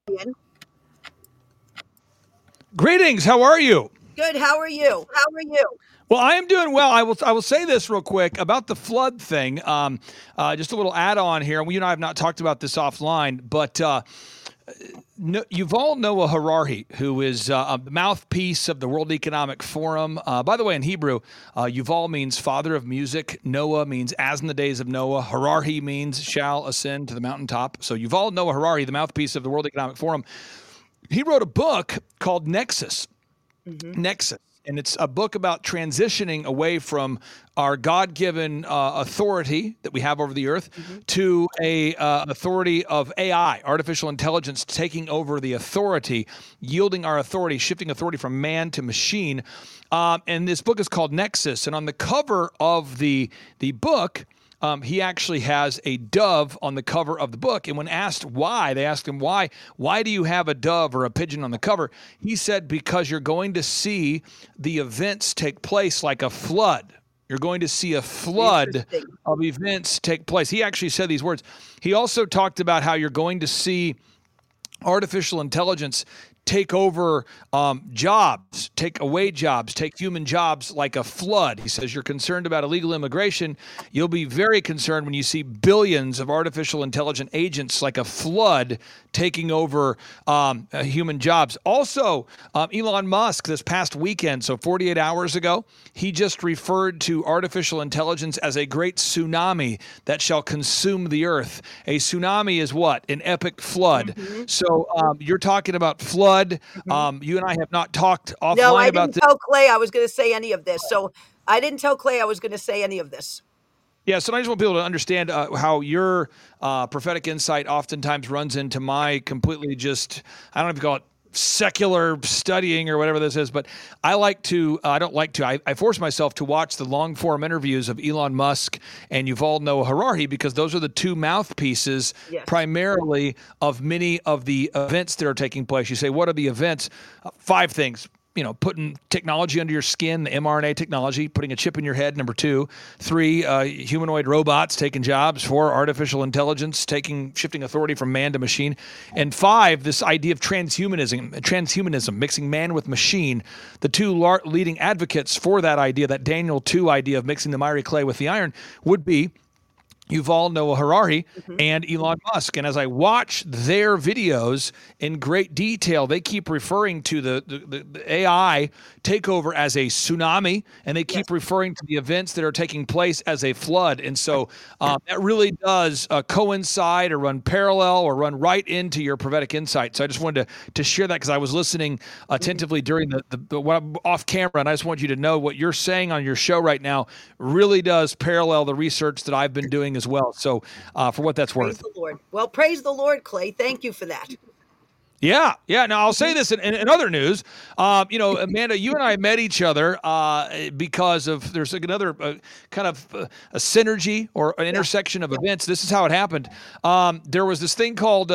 Greetings. How are you? Good. How are you? Well, I am doing well. I will say this real quick about the flood thing. Just a little add-on here. You and I have not talked about this offline, but Yuval Noah Harari, who is a mouthpiece of the World Economic Forum. By the way, in Hebrew, Yuval means father of music. Noah means as in the days of Noah. Harari means shall ascend to the mountaintop. So Yuval Noah Harari, the mouthpiece of the World Economic Forum, he wrote a book called Nexus. Nexus. And it's a book about transitioning away from our God-given authority that we have over the earth to a authority of AI, artificial intelligence, taking over the authority, yielding our authority, shifting authority from man to machine. And this book is called Nexus. And on the cover of the book, he actually has a dove on the cover of the book. And when asked why, they asked him, why do you have a dove or a pigeon on the cover? He said, because you're going to see the events take place like a flood. You're going to see a flood of events take place. He actually said these words. He also talked about how you're going to see artificial intelligence take over jobs, take away jobs, take human jobs like a flood. He says you're concerned about illegal immigration. You'll be very concerned when you see billions of artificial intelligent agents like a flood taking over human jobs. Also, Elon Musk this past weekend, so 48 hours ago, he just referred to artificial intelligence as a great tsunami that shall consume the earth. A tsunami is what? An epic flood. So you're talking about flood. You and I have not talked offline about this. No, I didn't tell Clay I was going to say any of this. So I didn't tell Clay I was going to say any of this. Yeah, so I just want people to understand how your prophetic insight oftentimes runs into my completely just, I don't know if you call it secular studying or whatever this is, but I force myself to watch the long form interviews of Elon Musk and Yuval Noah Harari, because those are the two mouthpieces primarily of many of the events that are taking place. You say, what are the events? 5 things. Putting technology under your skin, the mRNA technology, putting a chip in your head, number 2. 3, humanoid robots taking jobs. 4, artificial intelligence shifting authority from man to machine. And 5, this idea of transhumanism, mixing man with machine. The 2 leading advocates for that idea, that Daniel 2 idea of mixing the miry clay with the iron, would be Yuval Noah Harari and Elon Musk. And as I watch their videos in great detail, they keep referring to the AI takeover as a tsunami, and they keep referring to the events that are taking place as a flood. And so that really does coincide or run parallel or run right into your prophetic insight. So I just wanted to share that, because I was listening attentively during the off camera, and I just want you to know what you're saying on your show right now really does parallel the research that I've been doing as well. So for what that's worth. Praise the Lord. Well, praise the Lord, Clay. Thank you for that. Yeah. Now I'll say this in other news. Amanda, you and I met each other because of there's another kind of a synergy or an intersection of events. This is how it happened. There was this thing called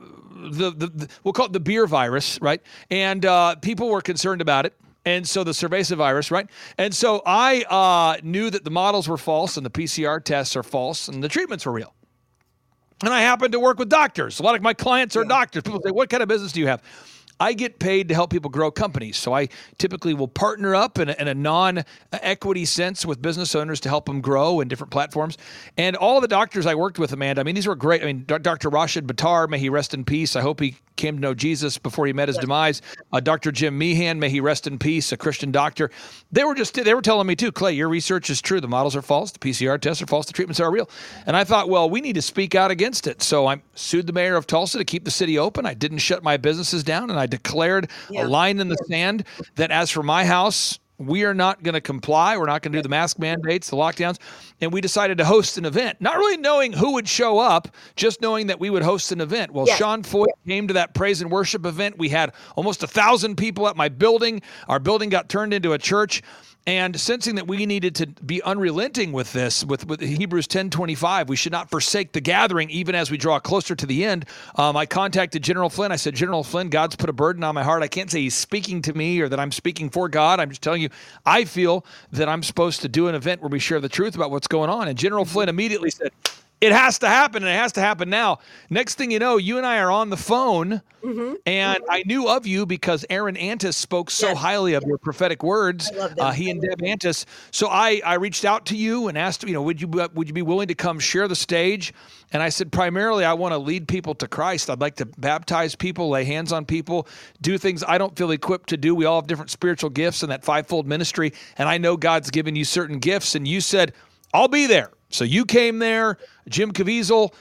we'll call it the beer virus, right? And people were concerned about it. And so the cerveza virus, right? And so I knew that the models were false and the PCR tests are false and the treatments were real. And I happen to work with doctors. A lot of my clients are doctors. People say, what kind of business do you have? I get paid to help people grow companies. So I typically will partner up in a non-equity sense with business owners to help them grow in different platforms. And all the doctors I worked with, Amanda, these were great. Dr. Rashid Buttar, may he rest in peace. I hope he came to know Jesus before he met his demise. Dr. Jim Meehan, may he rest in peace, a Christian doctor. They were telling me too, Clay, your research is true. The models are false. The PCR tests are false. The treatments are real. And I thought, well, we need to speak out against it. So I sued the mayor of Tulsa to keep the city open. I didn't shut my businesses down, and I declared a line in the sand that as for my house, we are not going to comply. We're not going to do the mask mandates, the lockdowns. And we decided to host an event, not really knowing who would show up, just knowing that we would host an event. Well, Sean Foy came to that praise and worship event. We had almost 1,000 people at my building. Our building got turned into a church. And sensing that we needed to be unrelenting with this, with Hebrews 10:25, we should not forsake the gathering even as we draw closer to the end. I contacted General Flynn. I said, General Flynn, God's put a burden on my heart. I can't say he's speaking to me or that I'm speaking for God. I'm just telling you, I feel that I'm supposed to do an event where we share the truth about what's going on. And General Flynn immediately said, it has to happen, and it has to happen now. Next thing you know, you and I are on the phone, and I knew of you because Aaron Antis spoke so highly of your prophetic words. He and Deb Antis. So I reached out to you and asked, would you be willing to come share the stage? And I said, primarily, I want to lead people to Christ. I'd like to baptize people, lay hands on people, do things I don't feel equipped to do. We all have different spiritual gifts in that fivefold ministry, and I know God's given you certain gifts. And you said, I'll be there. So you came there, Jim Caviezel,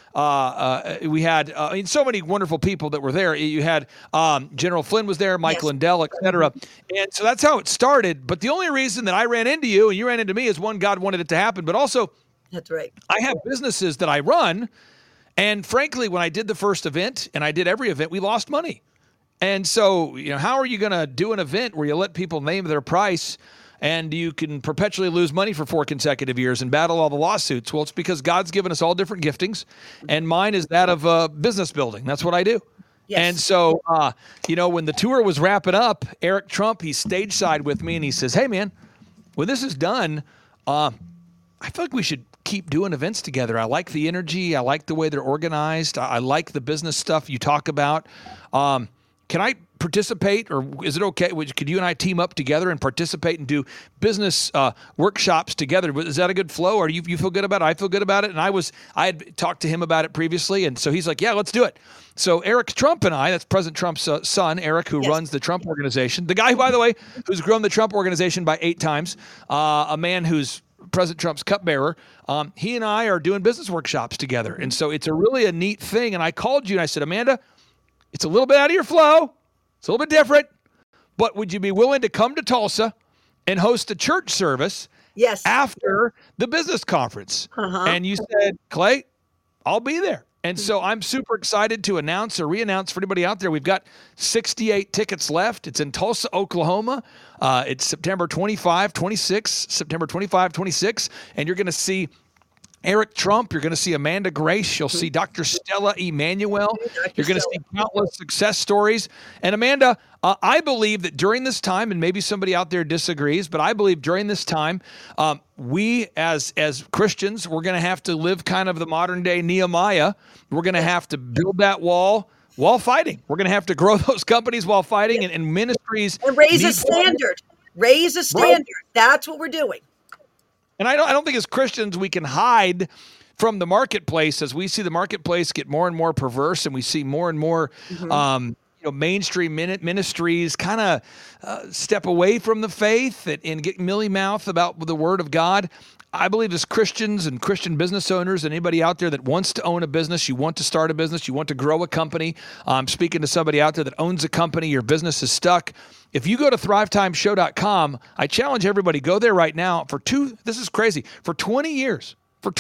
we had so many wonderful people that were there. You had General Flynn was there, Mike Lindell, et cetera. And so that's how it started. But the only reason that I ran into you and you ran into me is, one, God wanted it to happen. But also, that's right. I have businesses that I run. And frankly, when I did the first event and I did every event, we lost money. And so, how are you going to do an event where you let people name their price and you can perpetually lose money for 4 consecutive years and battle all the lawsuits? Well, it's because God's given us all different giftings, and mine is that of business building. That's what I do. Yes. And so, when the tour was wrapping up, Eric Trump, he's stage side with me, and he says, hey, man, when this is done, I feel like we should keep doing events together. I like the energy. I like the way they're organized. I like the business stuff you talk about. Can I participate, or is it okay? Could you and I team up together and participate and do business workshops together? Is that a good flow, or you feel good about it? I feel good about it. And I had talked to him about it previously, and so he's like, yeah, let's do it. So Eric Trump and I, that's President Trump's son, Eric, who runs the Trump Organization, the guy, by the way, who's grown the Trump Organization by 8 times, a man who's President Trump's cupbearer, he and I are doing business workshops together. And so it's really a neat thing. And I called you and I said, Amanda, it's a little bit out of your flow. It's a little bit different, but would you be willing to come to Tulsa and host a church service Yes. after the business conference. And you said, Clay, I'll be there. And so I'm super excited to announce or re-announce for anybody out there, we've got 68 tickets left. It's in Tulsa, Oklahoma. It's September 25, 26, September 25, 26. And you're going to see Eric Trump. You're going to see Amanda Grace. You'll see Dr. Stella Emanuel. You're going to see countless success stories. And Amanda, I believe that during this time, and maybe somebody out there disagrees, but I believe during this time, we as Christians, we're going to have to live kind of the modern day Nehemiah. We're going to have to build that wall while fighting. We're going to have to grow those companies while fighting, and ministries. And raise a standard. Raise a standard. That's what we're doing. And I don't think as Christians we can hide from the marketplace as we see the marketplace get more and more perverse, and we see more and more mainstream ministries kind of step away from the faith and get mealy-mouthed about the Word of God. I believe as Christians and Christian business owners and anybody out there that wants to own a business, you want to start a business, you want to grow a company. I'm speaking to somebody out there that owns a company, your business is stuck. If you go to thrivetimeshow.com, I challenge everybody, go there right now this is crazy, for 20 years,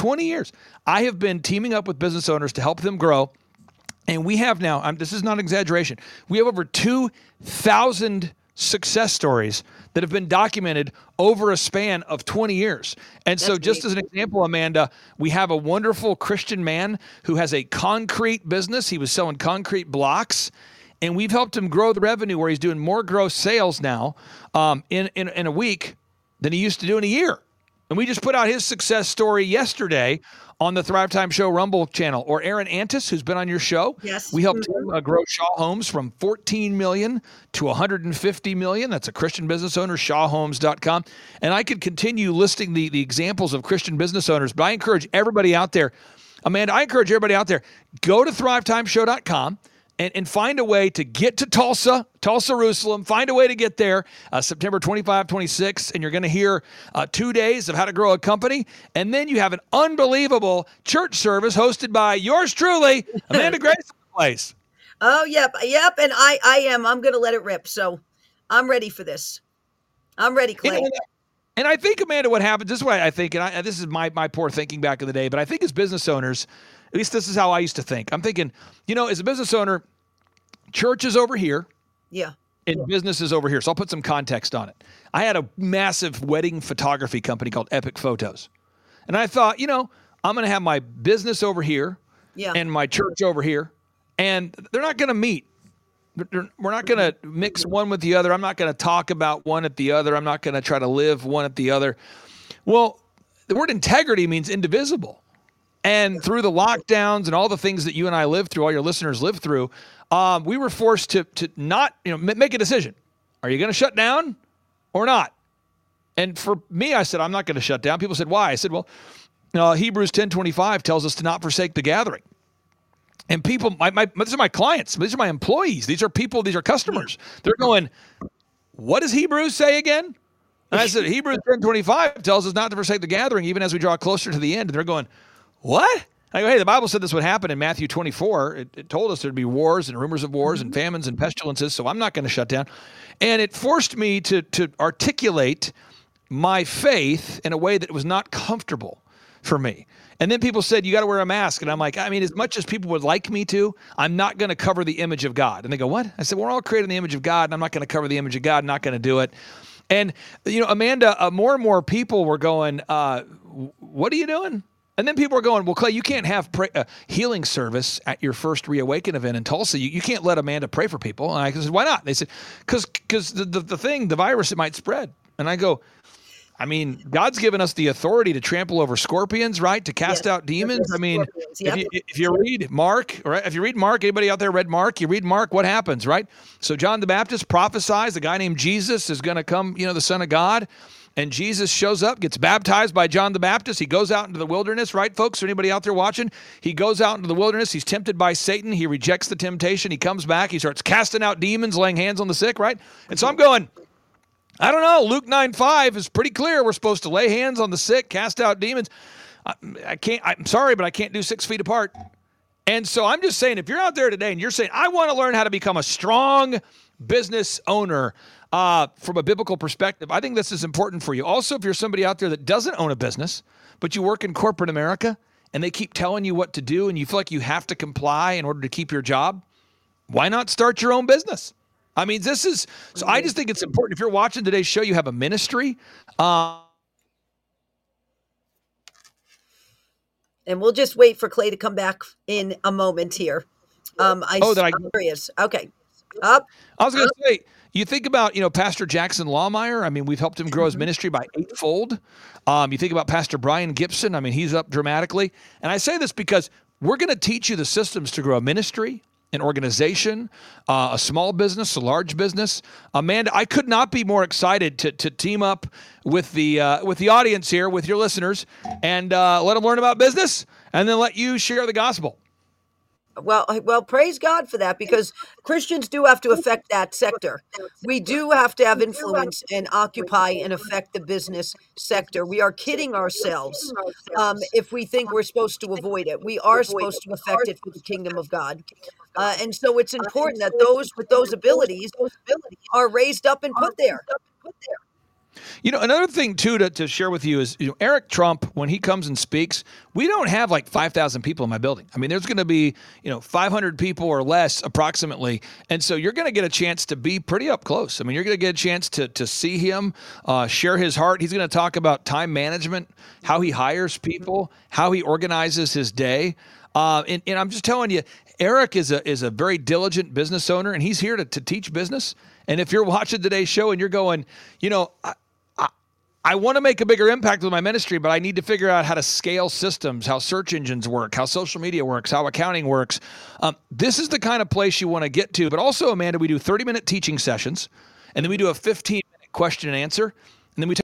I have been teaming up with business owners to help them grow. And we have now, this is not an exaggeration, we have over 2,000 success stories that have been documented over a span of 20 years. And so just as an example, Amanda, we have a wonderful Christian man who has a concrete business. He was selling concrete blocks, and we've helped him grow the revenue where he's doing more gross sales now in a week than he used to do in a year. And we just put out his success story yesterday on the Thrive Time Show Rumble channel. Or Aaron Antis, who's been on your show. Yes. We helped him grow Shaw Homes from $14 million to $150 million. That's a Christian business owner, shawhomes.com. And I could continue listing the examples of Christian business owners, but I encourage everybody out there, Amanda, go to thrivetimeshow.com. And find a way to get to Tulsa, Jerusalem. Find a way to get there September 25, 26, and you're going to hear 2 days of how to grow a company. And then you have an unbelievable church service hosted by yours truly, Amanda Grace Place. Oh, yep. And I am. I'm going to let it rip. So I'm ready for this. I'm ready, Clay. And I think, Amanda, what happens, this is what I think, and this is my poor thinking back in the day, but I think as business owners, at least this is how I used to think. I'm thinking, as a business owner, church is over here. Yeah. And business is over here. So I'll put some context on it. I had a massive wedding photography company called Epic Photos. And I thought, I'm going to have my business over here and my church over here. And they're not going to meet. We're not going to mix one with the other. I'm not going to talk about one at the other. I'm not going to try to live one at the other. Well, the word integrity means indivisible. And through the lockdowns and all the things that you and I lived through, all your listeners lived through, we were forced to not, make a decision. Are you going to shut down or not? And for me, I said, I'm not going to shut down. People said, why? I said, well, Hebrews 10:25 tells us to not forsake the gathering. And people, these are my clients. These are my employees. These are people. These are customers. They're going, what does Hebrews say again? And I said, Hebrews 10:25 tells us not to forsake the gathering, even as we draw closer to the end. And they're going, what? I go, hey, the Bible said this would happen in Matthew 24. It told us there'd be wars and rumors of wars and famines and pestilences, so I'm not going to shut down. And it forced me to articulate my faith in a way that was not comfortable for me. And then people said, you got to wear a mask. And I'm like, as much as people would like me to, I'm not going to cover the image of God. And they go, what? I said, we're all created in the image of God, and I'm not going to cover the image of God. I'm not going to do it. And, Amanda, more and more people were going, what are you doing? And then people are going, well, Clay, you can't have a healing service at your first Reawaken event in Tulsa. You can't let Amanda pray for people. And I said, why not? They said, because the virus, it might spread. And I go, God's given us the authority to trample over scorpions, right? To cast out demons. If you read Mark, right? If you read Mark, anybody out there read Mark? You read Mark, what happens, right? So John the Baptist prophesies a guy named Jesus is going to come, the Son of God. And Jesus shows up, gets baptized by John the Baptist. He goes out into the wilderness, right, folks? Or anybody out there watching? He goes out into the wilderness. He's tempted by Satan. He rejects the temptation. He comes back. He starts casting out demons, laying hands on the sick, right? And so I'm going, I don't know. Luke 9:5 is pretty clear. We're supposed to lay hands on the sick, cast out demons. I'm sorry, but I can't do 6 feet apart. And so I'm just saying, if you're out there today and you're saying, I want to learn how to become a strong business owner from a biblical perspective, I think this is important for you. Also, if you're somebody out there that doesn't own a business, but you work in corporate America and they keep telling you what to do and you feel like you have to comply in order to keep your job, why not start your own business? I mean, this is, so I just think it's important. If you're watching today's show, you have a ministry. And we'll just wait for Clay to come back in a moment here. I'm curious. Okay. Up. I was going to say, you think about, Pastor Jackson Lawmeyer. I mean, we've helped him grow his ministry by 8-fold. You think about Pastor Brian Gibson. I mean, he's up dramatically. And I say this because we're going to teach you the systems to grow a ministry, an organization, a small business, a large business. Amanda, I could not be more excited to team up with the audience here, with your listeners, and let them learn about business, and then let you share the gospel. Well, praise God for that, because Christians do have to affect that sector. We do have to have influence and occupy and affect the business sector. We are kidding ourselves if we think we're supposed to avoid it. We are supposed to affect it for the kingdom of God. And so it's important that those with those abilities are raised up and put there. Another thing, too, to share with you is, Eric Trump, when he comes and speaks, we don't have like 5,000 people in my building. I mean, there's going to be, 500 people or less approximately. And so you're going to get a chance to be pretty up close. I mean, you're going to get a chance to see him, share his heart. He's going to talk about time management, how he hires people, how he organizes his day. And I'm just telling you, Eric is a very diligent business owner, and he's here to teach business. And if you're watching today's show and you're going, I want to make a bigger impact with my ministry, but I need to figure out how to scale systems, how search engines work, how social media works, how accounting works. This is the kind of place you want to get to. But also, Amanda, we do 30-minute teaching sessions, and then we do a 15-minute question and answer. And then we take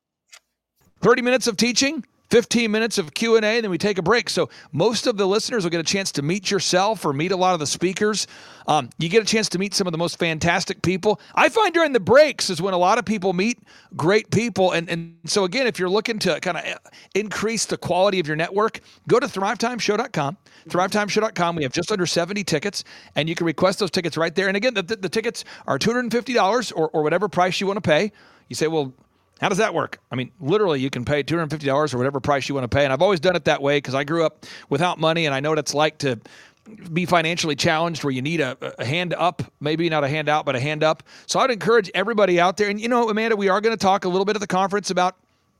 30 minutes of teaching, 15 minutes of Q&A, and then we take a break. So most of the listeners will get a chance to meet yourself or meet a lot of the speakers. You get a chance to meet some of the most fantastic people. I find during the breaks is when a lot of people meet great people. And so, again, if you're looking to kind of increase the quality of your network, go to thrivetimeshow.com. thrivetimeshow.com. We have just under 70 tickets, and you can request those tickets right there. And, again, the tickets are $250 or whatever price you want to pay. You say, well, how does that work? I mean, literally, you can pay $250 or whatever price you want to pay. And I've always done it that way because I grew up without money, and I know what it's like to be financially challenged where you need a hand up, maybe not a hand out, but a hand up. So I'd encourage everybody out there. And, Amanda, we are going to talk a little bit at the conference about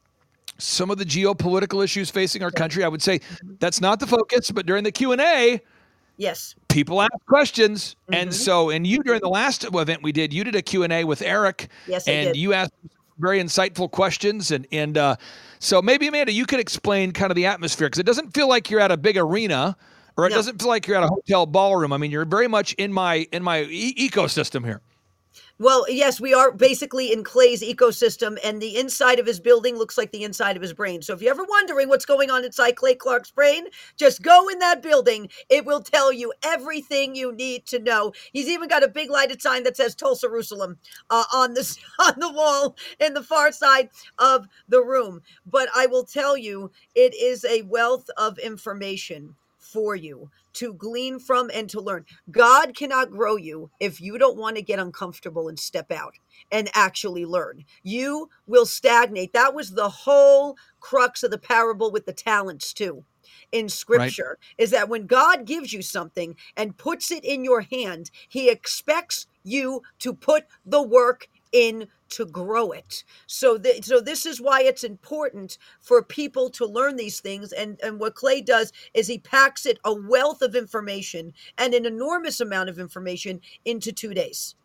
some of the geopolitical issues facing our country. I would say that's not the focus, but during the Q&A, yes, people ask questions. Mm-hmm. And you, during the last event we did, you did a Q&A with Eric. Yes, I did. And you asked very insightful questions. And so maybe, Amanda, you could explain kind of the atmosphere, because it doesn't feel like you're at a big arena, or it doesn't feel like you're at a hotel ballroom. I mean, you're very much in my ecosystem here. Well, yes, we are basically in Clay's ecosystem, and the inside of his building looks like the inside of his brain. So if you're ever wondering what's going on inside Clay Clark's brain, just go in that building. It will tell you everything you need to know. He's even got a big lighted sign that says Tulsa Jerusalem on the wall in the far side of the room. But I will tell you, it is a wealth of information for you to glean from and to learn. God cannot grow you if you don't want to get uncomfortable and step out and actually learn. You will stagnate. That was the whole crux of the parable with the talents too in Scripture, is that when God gives you something and puts it in your hand, he expects you to put the work in to grow it. So this is why it's important for people to learn these things. And what Clay does is he packs a wealth of information and an enormous amount of information into 2 days.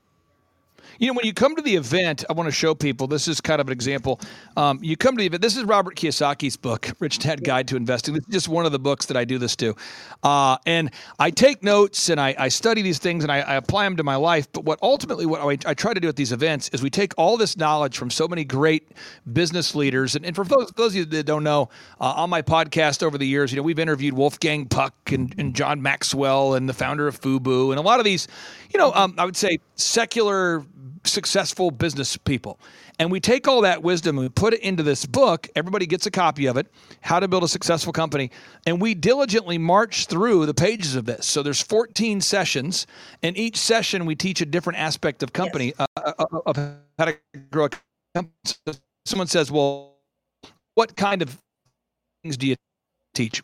When you come to the event, I want to show people, this is kind of an example. You come to the event, this is Robert Kiyosaki's book, Rich Dad Guide to Investing. This is just one of the books that I do this to. And I take notes and I study these things and I apply them to my life. But what I try to do at these events is we take all this knowledge from so many great business leaders. And for those of you that don't know, on my podcast over the years, we've interviewed Wolfgang Puck and John Maxwell and the founder of FUBU and a lot of these, I would say secular successful business people. And we take all that wisdom and we put it into this book. Everybody gets a copy of it, How to Build a Successful Company. And we diligently march through the pages of this. So there's 14 sessions. And each session, we teach a different aspect of company, of how to grow a company. So someone says, well, what kind of things do you teach?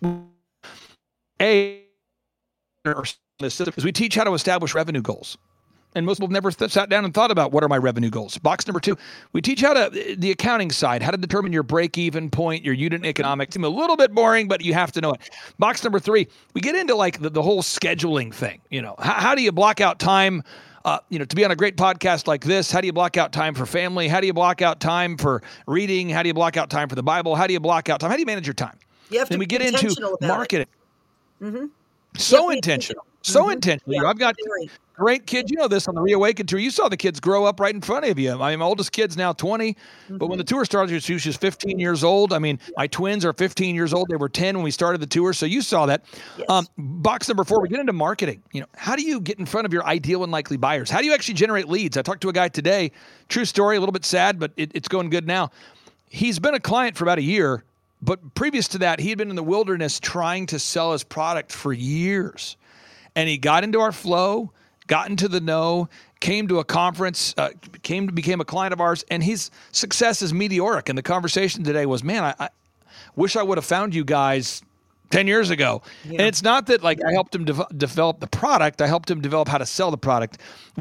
Is we teach how to establish revenue goals. And most people never sat down and thought about what are my revenue goals. Box number 2, we teach how to, the accounting side, how to determine your break-even point, your unit economics. Seem a little bit boring, but you have to know it. Box number 3, we get into like the whole scheduling thing. How do you block out time, to be on a great podcast like this? How do you block out time for family? How do you block out time for reading? How do you block out time for the Bible? How do you block out time? How do you manage your time? Then we get into marketing. Mm-hmm. So intentional. So intentional. Yeah, I've got great kids. You know this on the Reawaken tour. You saw the kids grow up right in front of you. I mean, my oldest kid's now 20, but when the tour started, she was 15 years old. I mean, my twins are 15 years old. They were 10 when we started the tour. So you saw that. Yes. Box number 4, we get into marketing. How do you get in front of your ideal and likely buyers? How do you actually generate leads? I talked to a guy today, true story, a little bit sad, but it's going good now. He's been a client for about a year, but previous to that, he had been in the wilderness trying to sell his product for years. And he got into our flow, got into the know, came to a conference, became a client of ours, and his success is meteoric. And the conversation today was, man, I wish I would have found you guys 10 years ago. Yeah. And it's not that like I helped him develop the product. I helped him develop how to sell the product.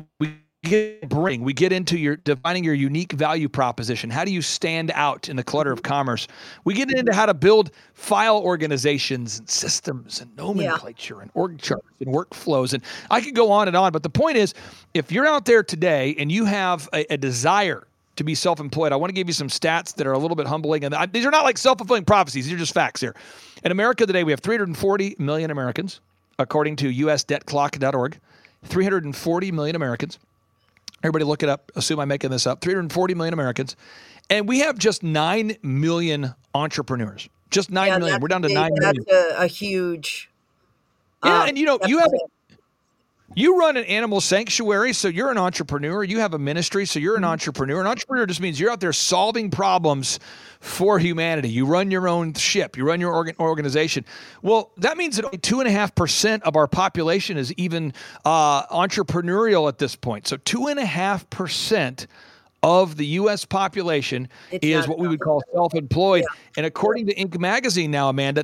We get into your defining your unique value proposition. How do you stand out in the clutter of commerce? We get into how to build file organizations and systems and nomenclature and org charts and workflows. And I could go on and on. But the point is, if you're out there today and you have a desire to be self-employed, I want to give you some stats that are a little bit humbling. And these are not like self-fulfilling prophecies. These are just facts here. In America today, we have 340 million Americans, according to usdebtclock.org. 340 million Americans. Everybody look it up. Assume I'm making this up. 340 million Americans. And we have just 9 million entrepreneurs. Just 9 million. We're down to 9 million. That's a huge... and you run an animal sanctuary, so you're an entrepreneur. You have a ministry, so you're an entrepreneur. An entrepreneur just means you're out there solving problems for humanity. You run your own ship. You run your organization. Well, that means that only 2.5% of our population is even entrepreneurial at this point. So 2.5% of the U.S. population is what we would call self-employed. Yeah. And according to Inc. magazine now, Amanda,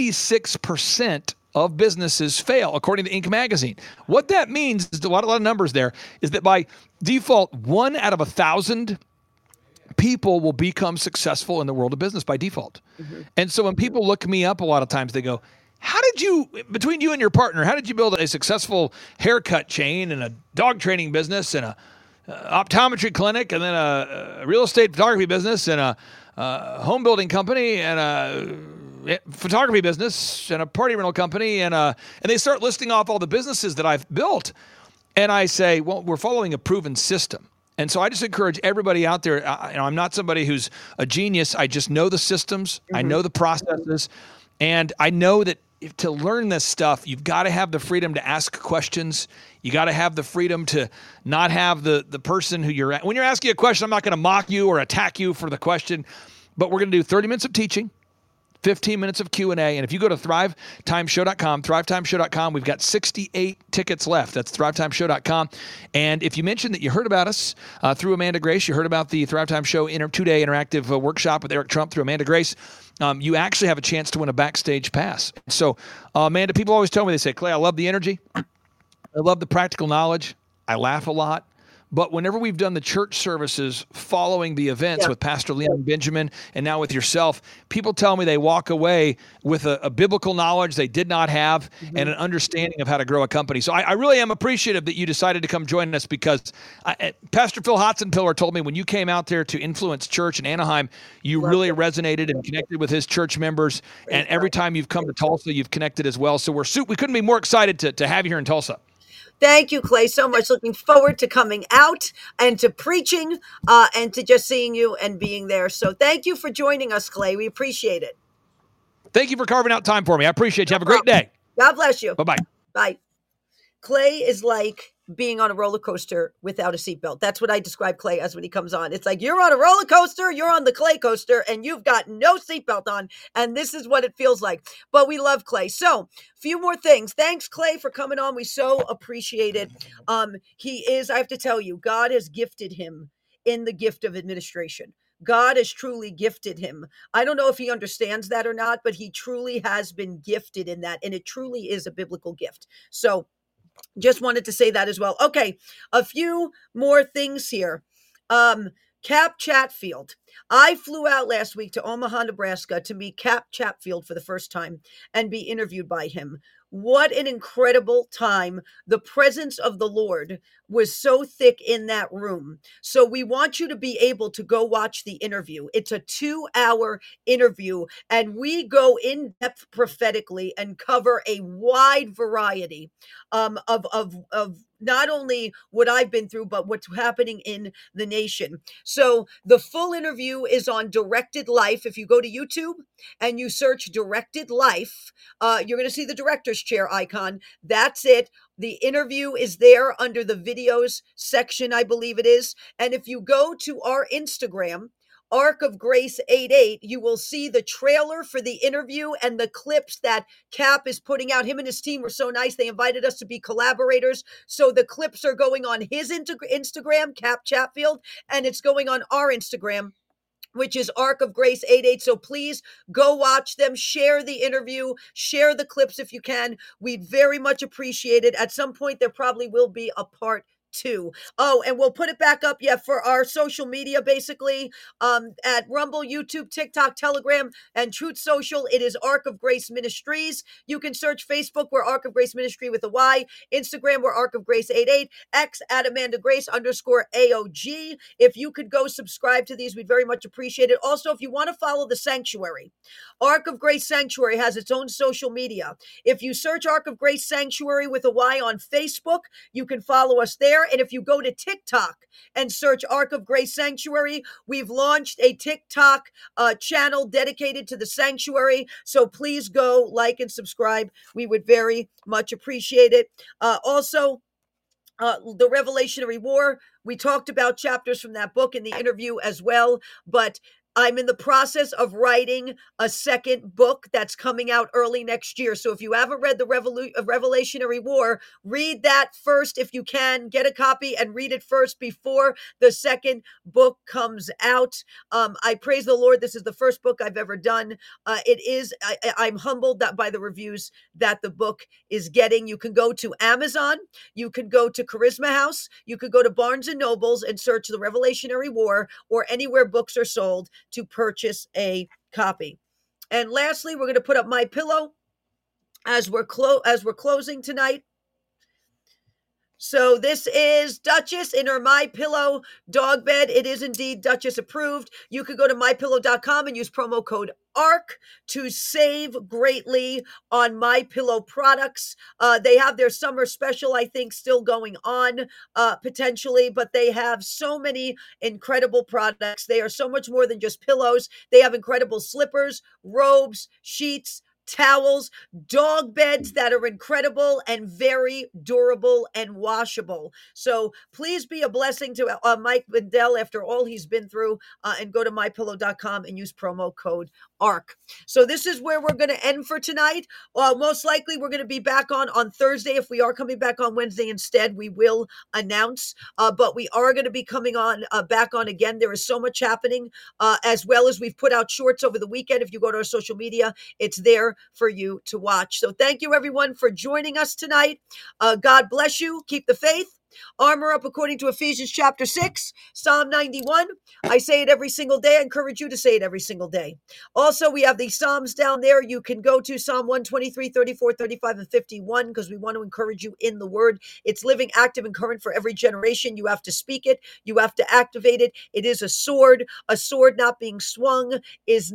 96% of businesses fail, according to Inc. magazine. What that means is a lot of numbers there, is that by default, 1 out of 1,000 people will become successful in the world of business by default. Mm-hmm. And so when people look me up a lot of times, they go, how did you, between you and your partner, how did you build a successful haircut chain and a dog training business and a optometry clinic and then a real estate photography business and a home building company and a photography business and a party rental company and they start listing off all the businesses that I've built. And I say, well, we're following a proven system. And so I just encourage everybody out there. I'm not somebody who's a genius. I just know the systems. Mm-hmm. I know the processes. And I know that to learn this stuff, you've got to have the freedom to ask questions. You got to have the freedom to not have the person who when you're asking a question, I'm not going to mock you or attack you for the question, but we're going to do 30 minutes of teaching, 15 minutes of Q&A. And if you go to thrivetimeshow.com, we've got 68 tickets left. That's thrivetimeshow.com. And if you mentioned that you heard about us through Amanda Grace, you heard about the Thrive Time Show 2-day interactive workshop with Eric Trump through Amanda Grace, you actually have a chance to win a backstage pass. So, Amanda, people always tell me, they say, Clay, I love the energy. I love the practical knowledge. I laugh a lot. But whenever we've done the church services following the events with Pastor Leon Benjamin and now with yourself, people tell me they walk away with a biblical knowledge they did not have and an understanding of how to grow a company. So I really am appreciative that you decided to come join us because Pastor Phil Hotzenpiller told me when you came out there to Influence Church in Anaheim, you really resonated and connected with his church members. And every time you've come to Tulsa, you've connected as well. So we couldn't be more excited to have you here in Tulsa. Thank you, Clay, so much. Looking forward to coming out and to preaching and to just seeing you and being there. So thank you for joining us, Clay. We appreciate it. Thank you for carving out time for me. I appreciate you. Have a great day. God bless you. Bye-bye. Bye. Clay is like being on a roller coaster without a seatbelt. That's what I describe Clay as when he comes on. It's like you're on a roller coaster, you're on the Clay coaster, and you've got no seatbelt on. And this is what it feels like. But we love Clay. So, few more things. Thanks, Clay, for coming on. We so appreciate it. He is, I have to tell you, God has gifted him in the gift of administration. God has truly gifted him. I don't know if he understands that or not, but he truly has been gifted in that. And it truly is a biblical gift. So, just wanted to say that as well. Okay, a few more things here. Cap Chatfield. I flew out last week to Omaha, Nebraska to meet Cap Chatfield for the first time and be interviewed by him. What an incredible time. The presence of the Lord was so thick in that room. So we want you to be able to go watch the interview. It's a 2-hour interview, and we go in depth prophetically and cover a wide variety of not only what I've been through, but what's happening in the nation. So the full interview is on Directed Life. If you go to YouTube and you search Directed Life, you're going to see the director's chair icon. That's it. The interview is there under the videos section, I believe it is. And if you go to our Instagram, Ark of Grace 88, you will see the trailer for the interview and the clips that Cap is putting out. Him and his team were so nice. They invited us to be collaborators. So the clips are going on his Instagram, Cap Chatfield, and it's going on our Instagram, which is Ark of Grace 88. So please go watch them, share the interview, share the clips if you can. We'd very much appreciate it. At some point, there probably will be a part 2. Oh, and we'll put it back up, for our social media, basically, at Rumble, YouTube, TikTok, Telegram, and Truth Social. It is Ark of Grace Ministries. You can search Facebook, we're Ark of Grace Ministry with a Y. Instagram, we're Ark of Grace 88. X at Amanda Grace _AOG. If you could go subscribe to these, we'd very much appreciate it. Also, if you want to follow the Sanctuary, Ark of Grace Sanctuary has its own social media. If you search Ark of Grace Sanctuary with a Y on Facebook, you can follow us there. And if you go to TikTok and search Ark of Grace Sanctuary, we've launched a TikTok channel dedicated to the sanctuary. So please go like and subscribe. We would very much appreciate it. Also, the Revelationary War, we talked about chapters from that book in the interview as well, but I'm in the process of writing a second book that's coming out early next year. So if you haven't read the Revelationary War, read that first if you can. Get a copy and read it first before the second book comes out. I praise the Lord. This is the first book I've ever done. I'm humbled by the reviews that the book is getting. You can go to Amazon. You can go to Charisma House. You could go to Barnes & Nobles and search the Revelationary War, or anywhere books are sold, to purchase a copy. And lastly, we're going to put up My Pillow as we're closing tonight. So this is Duchess in her My Pillow dog bed. It is indeed Duchess approved. You could go to mypillow.com and use promo code ARK to save greatly on My Pillow products. They have their summer special, I think, still going on potentially, but they have so many incredible products. They are so much more than just pillows. They have incredible slippers, robes, sheets, towels, dog beds that are incredible and very durable and washable. So please be a blessing to Mike Lindell after all he's been through, and go to mypillow.com and use promo code ARK. So this is where we're going to end for tonight. Most likely we're going to be back on Thursday. If we are coming back on Wednesday instead, we will announce, but we are going to be coming on back on again. There is so much happening, as well as we've put out shorts over the weekend. If you go to our social media, it's there for you to watch. So thank you everyone for joining us tonight. God bless you. Keep the faith. Armor up according to Ephesians chapter 6, Psalm 91. I say it every single day. I encourage you to say it every single day. Also, we have the Psalms down there. You can go to Psalm 123, 34, 35, and 51 because we want to encourage you in the word. It's living, active, and current for every generation. You have to speak it. You have to activate it. It is a sword. A sword not being swung is not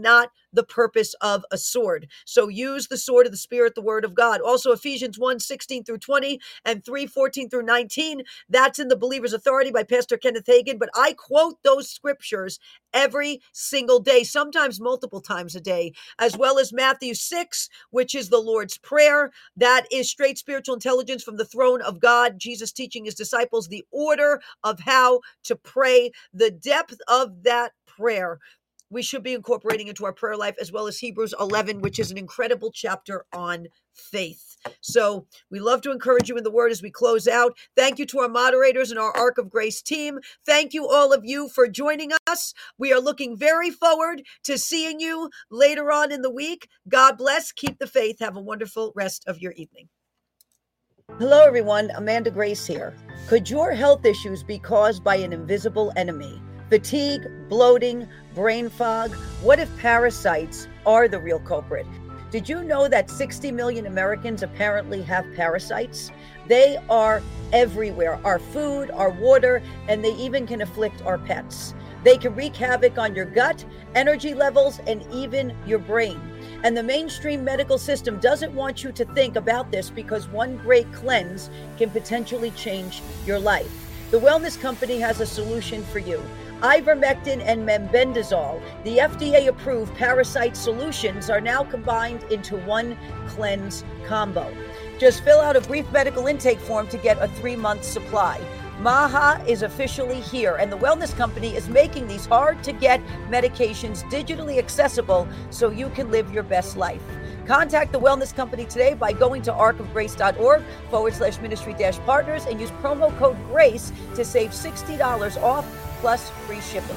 the purpose of a sword. So use the sword of the Spirit, the word of God. Also, Ephesians 1:16 through 20 and 3:14 through 19. That's in the Believer's Authority by Pastor Kenneth Hagin. But I quote those scriptures every single day, sometimes multiple times a day, as well as Matthew 6, which is the Lord's Prayer. That is straight spiritual intelligence from the throne of God. Jesus teaching his disciples the order of how to pray, the depth of that prayer we should be incorporating into our prayer life, as well as Hebrews 11, which is an incredible chapter on faith. So we love to encourage you in the word as we close out. Thank you to our moderators and our Ark of Grace team. Thank you, all of you, for joining us. We are looking very forward to seeing you later on in the week. God bless. Keep the faith. Have a wonderful rest of your evening. Hello, everyone. Amanda Grace here. Could your health issues be caused by an invisible enemy? Fatigue, bloating, brain fog? What if parasites are the real culprit? Did you know that 60 million Americans apparently have parasites? They are everywhere, our food, our water, and they even can afflict our pets. They can wreak havoc on your gut, energy levels, and even your brain. And the mainstream medical system doesn't want you to think about this because one great cleanse can potentially change your life. The Wellness Company has a solution for you. Ivermectin and mebendazole, the FDA-approved parasite solutions, are now combined into one cleanse combo. Just fill out a brief medical intake form to get a 3-month supply. MAHA is officially here, and the Wellness Company is making these hard-to-get medications digitally accessible so you can live your best life. Contact the Wellness Company today by going to arkofgrace.org/ministry-partners and use promo code GRACE to save $60 off plus free shipping.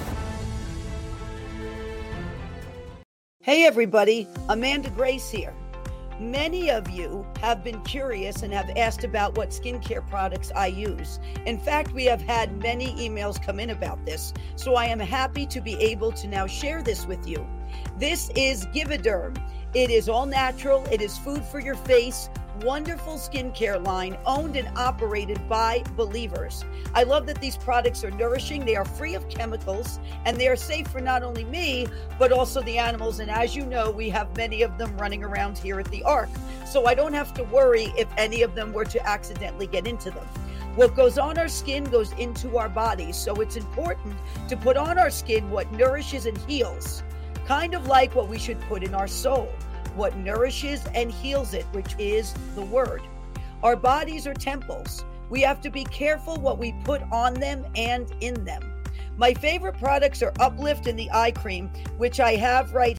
Hey everybody, Amanda Grace here. Many of you have been curious and have asked about what skincare products I use. In fact, we have had many emails come in about this, so I am happy to be able to now share this with you. This is Givauderm. It is all natural. It is food for your face. Wonderful skincare line owned and operated by believers. I love that these products are nourishing. They are free of chemicals and they are safe for not only me, but also the animals. And as you know, we have many of them running around here at the Ark. So I don't have to worry if any of them were to accidentally get into them. What goes on our skin goes into our bodies. So it's important to put on our skin what nourishes and heals, kind of like what we should put in our soul. What nourishes and heals it, which is the word. Our bodies are temples. We have to be careful what we put on them and in them. My favorite products are Uplift and the eye cream, which I have right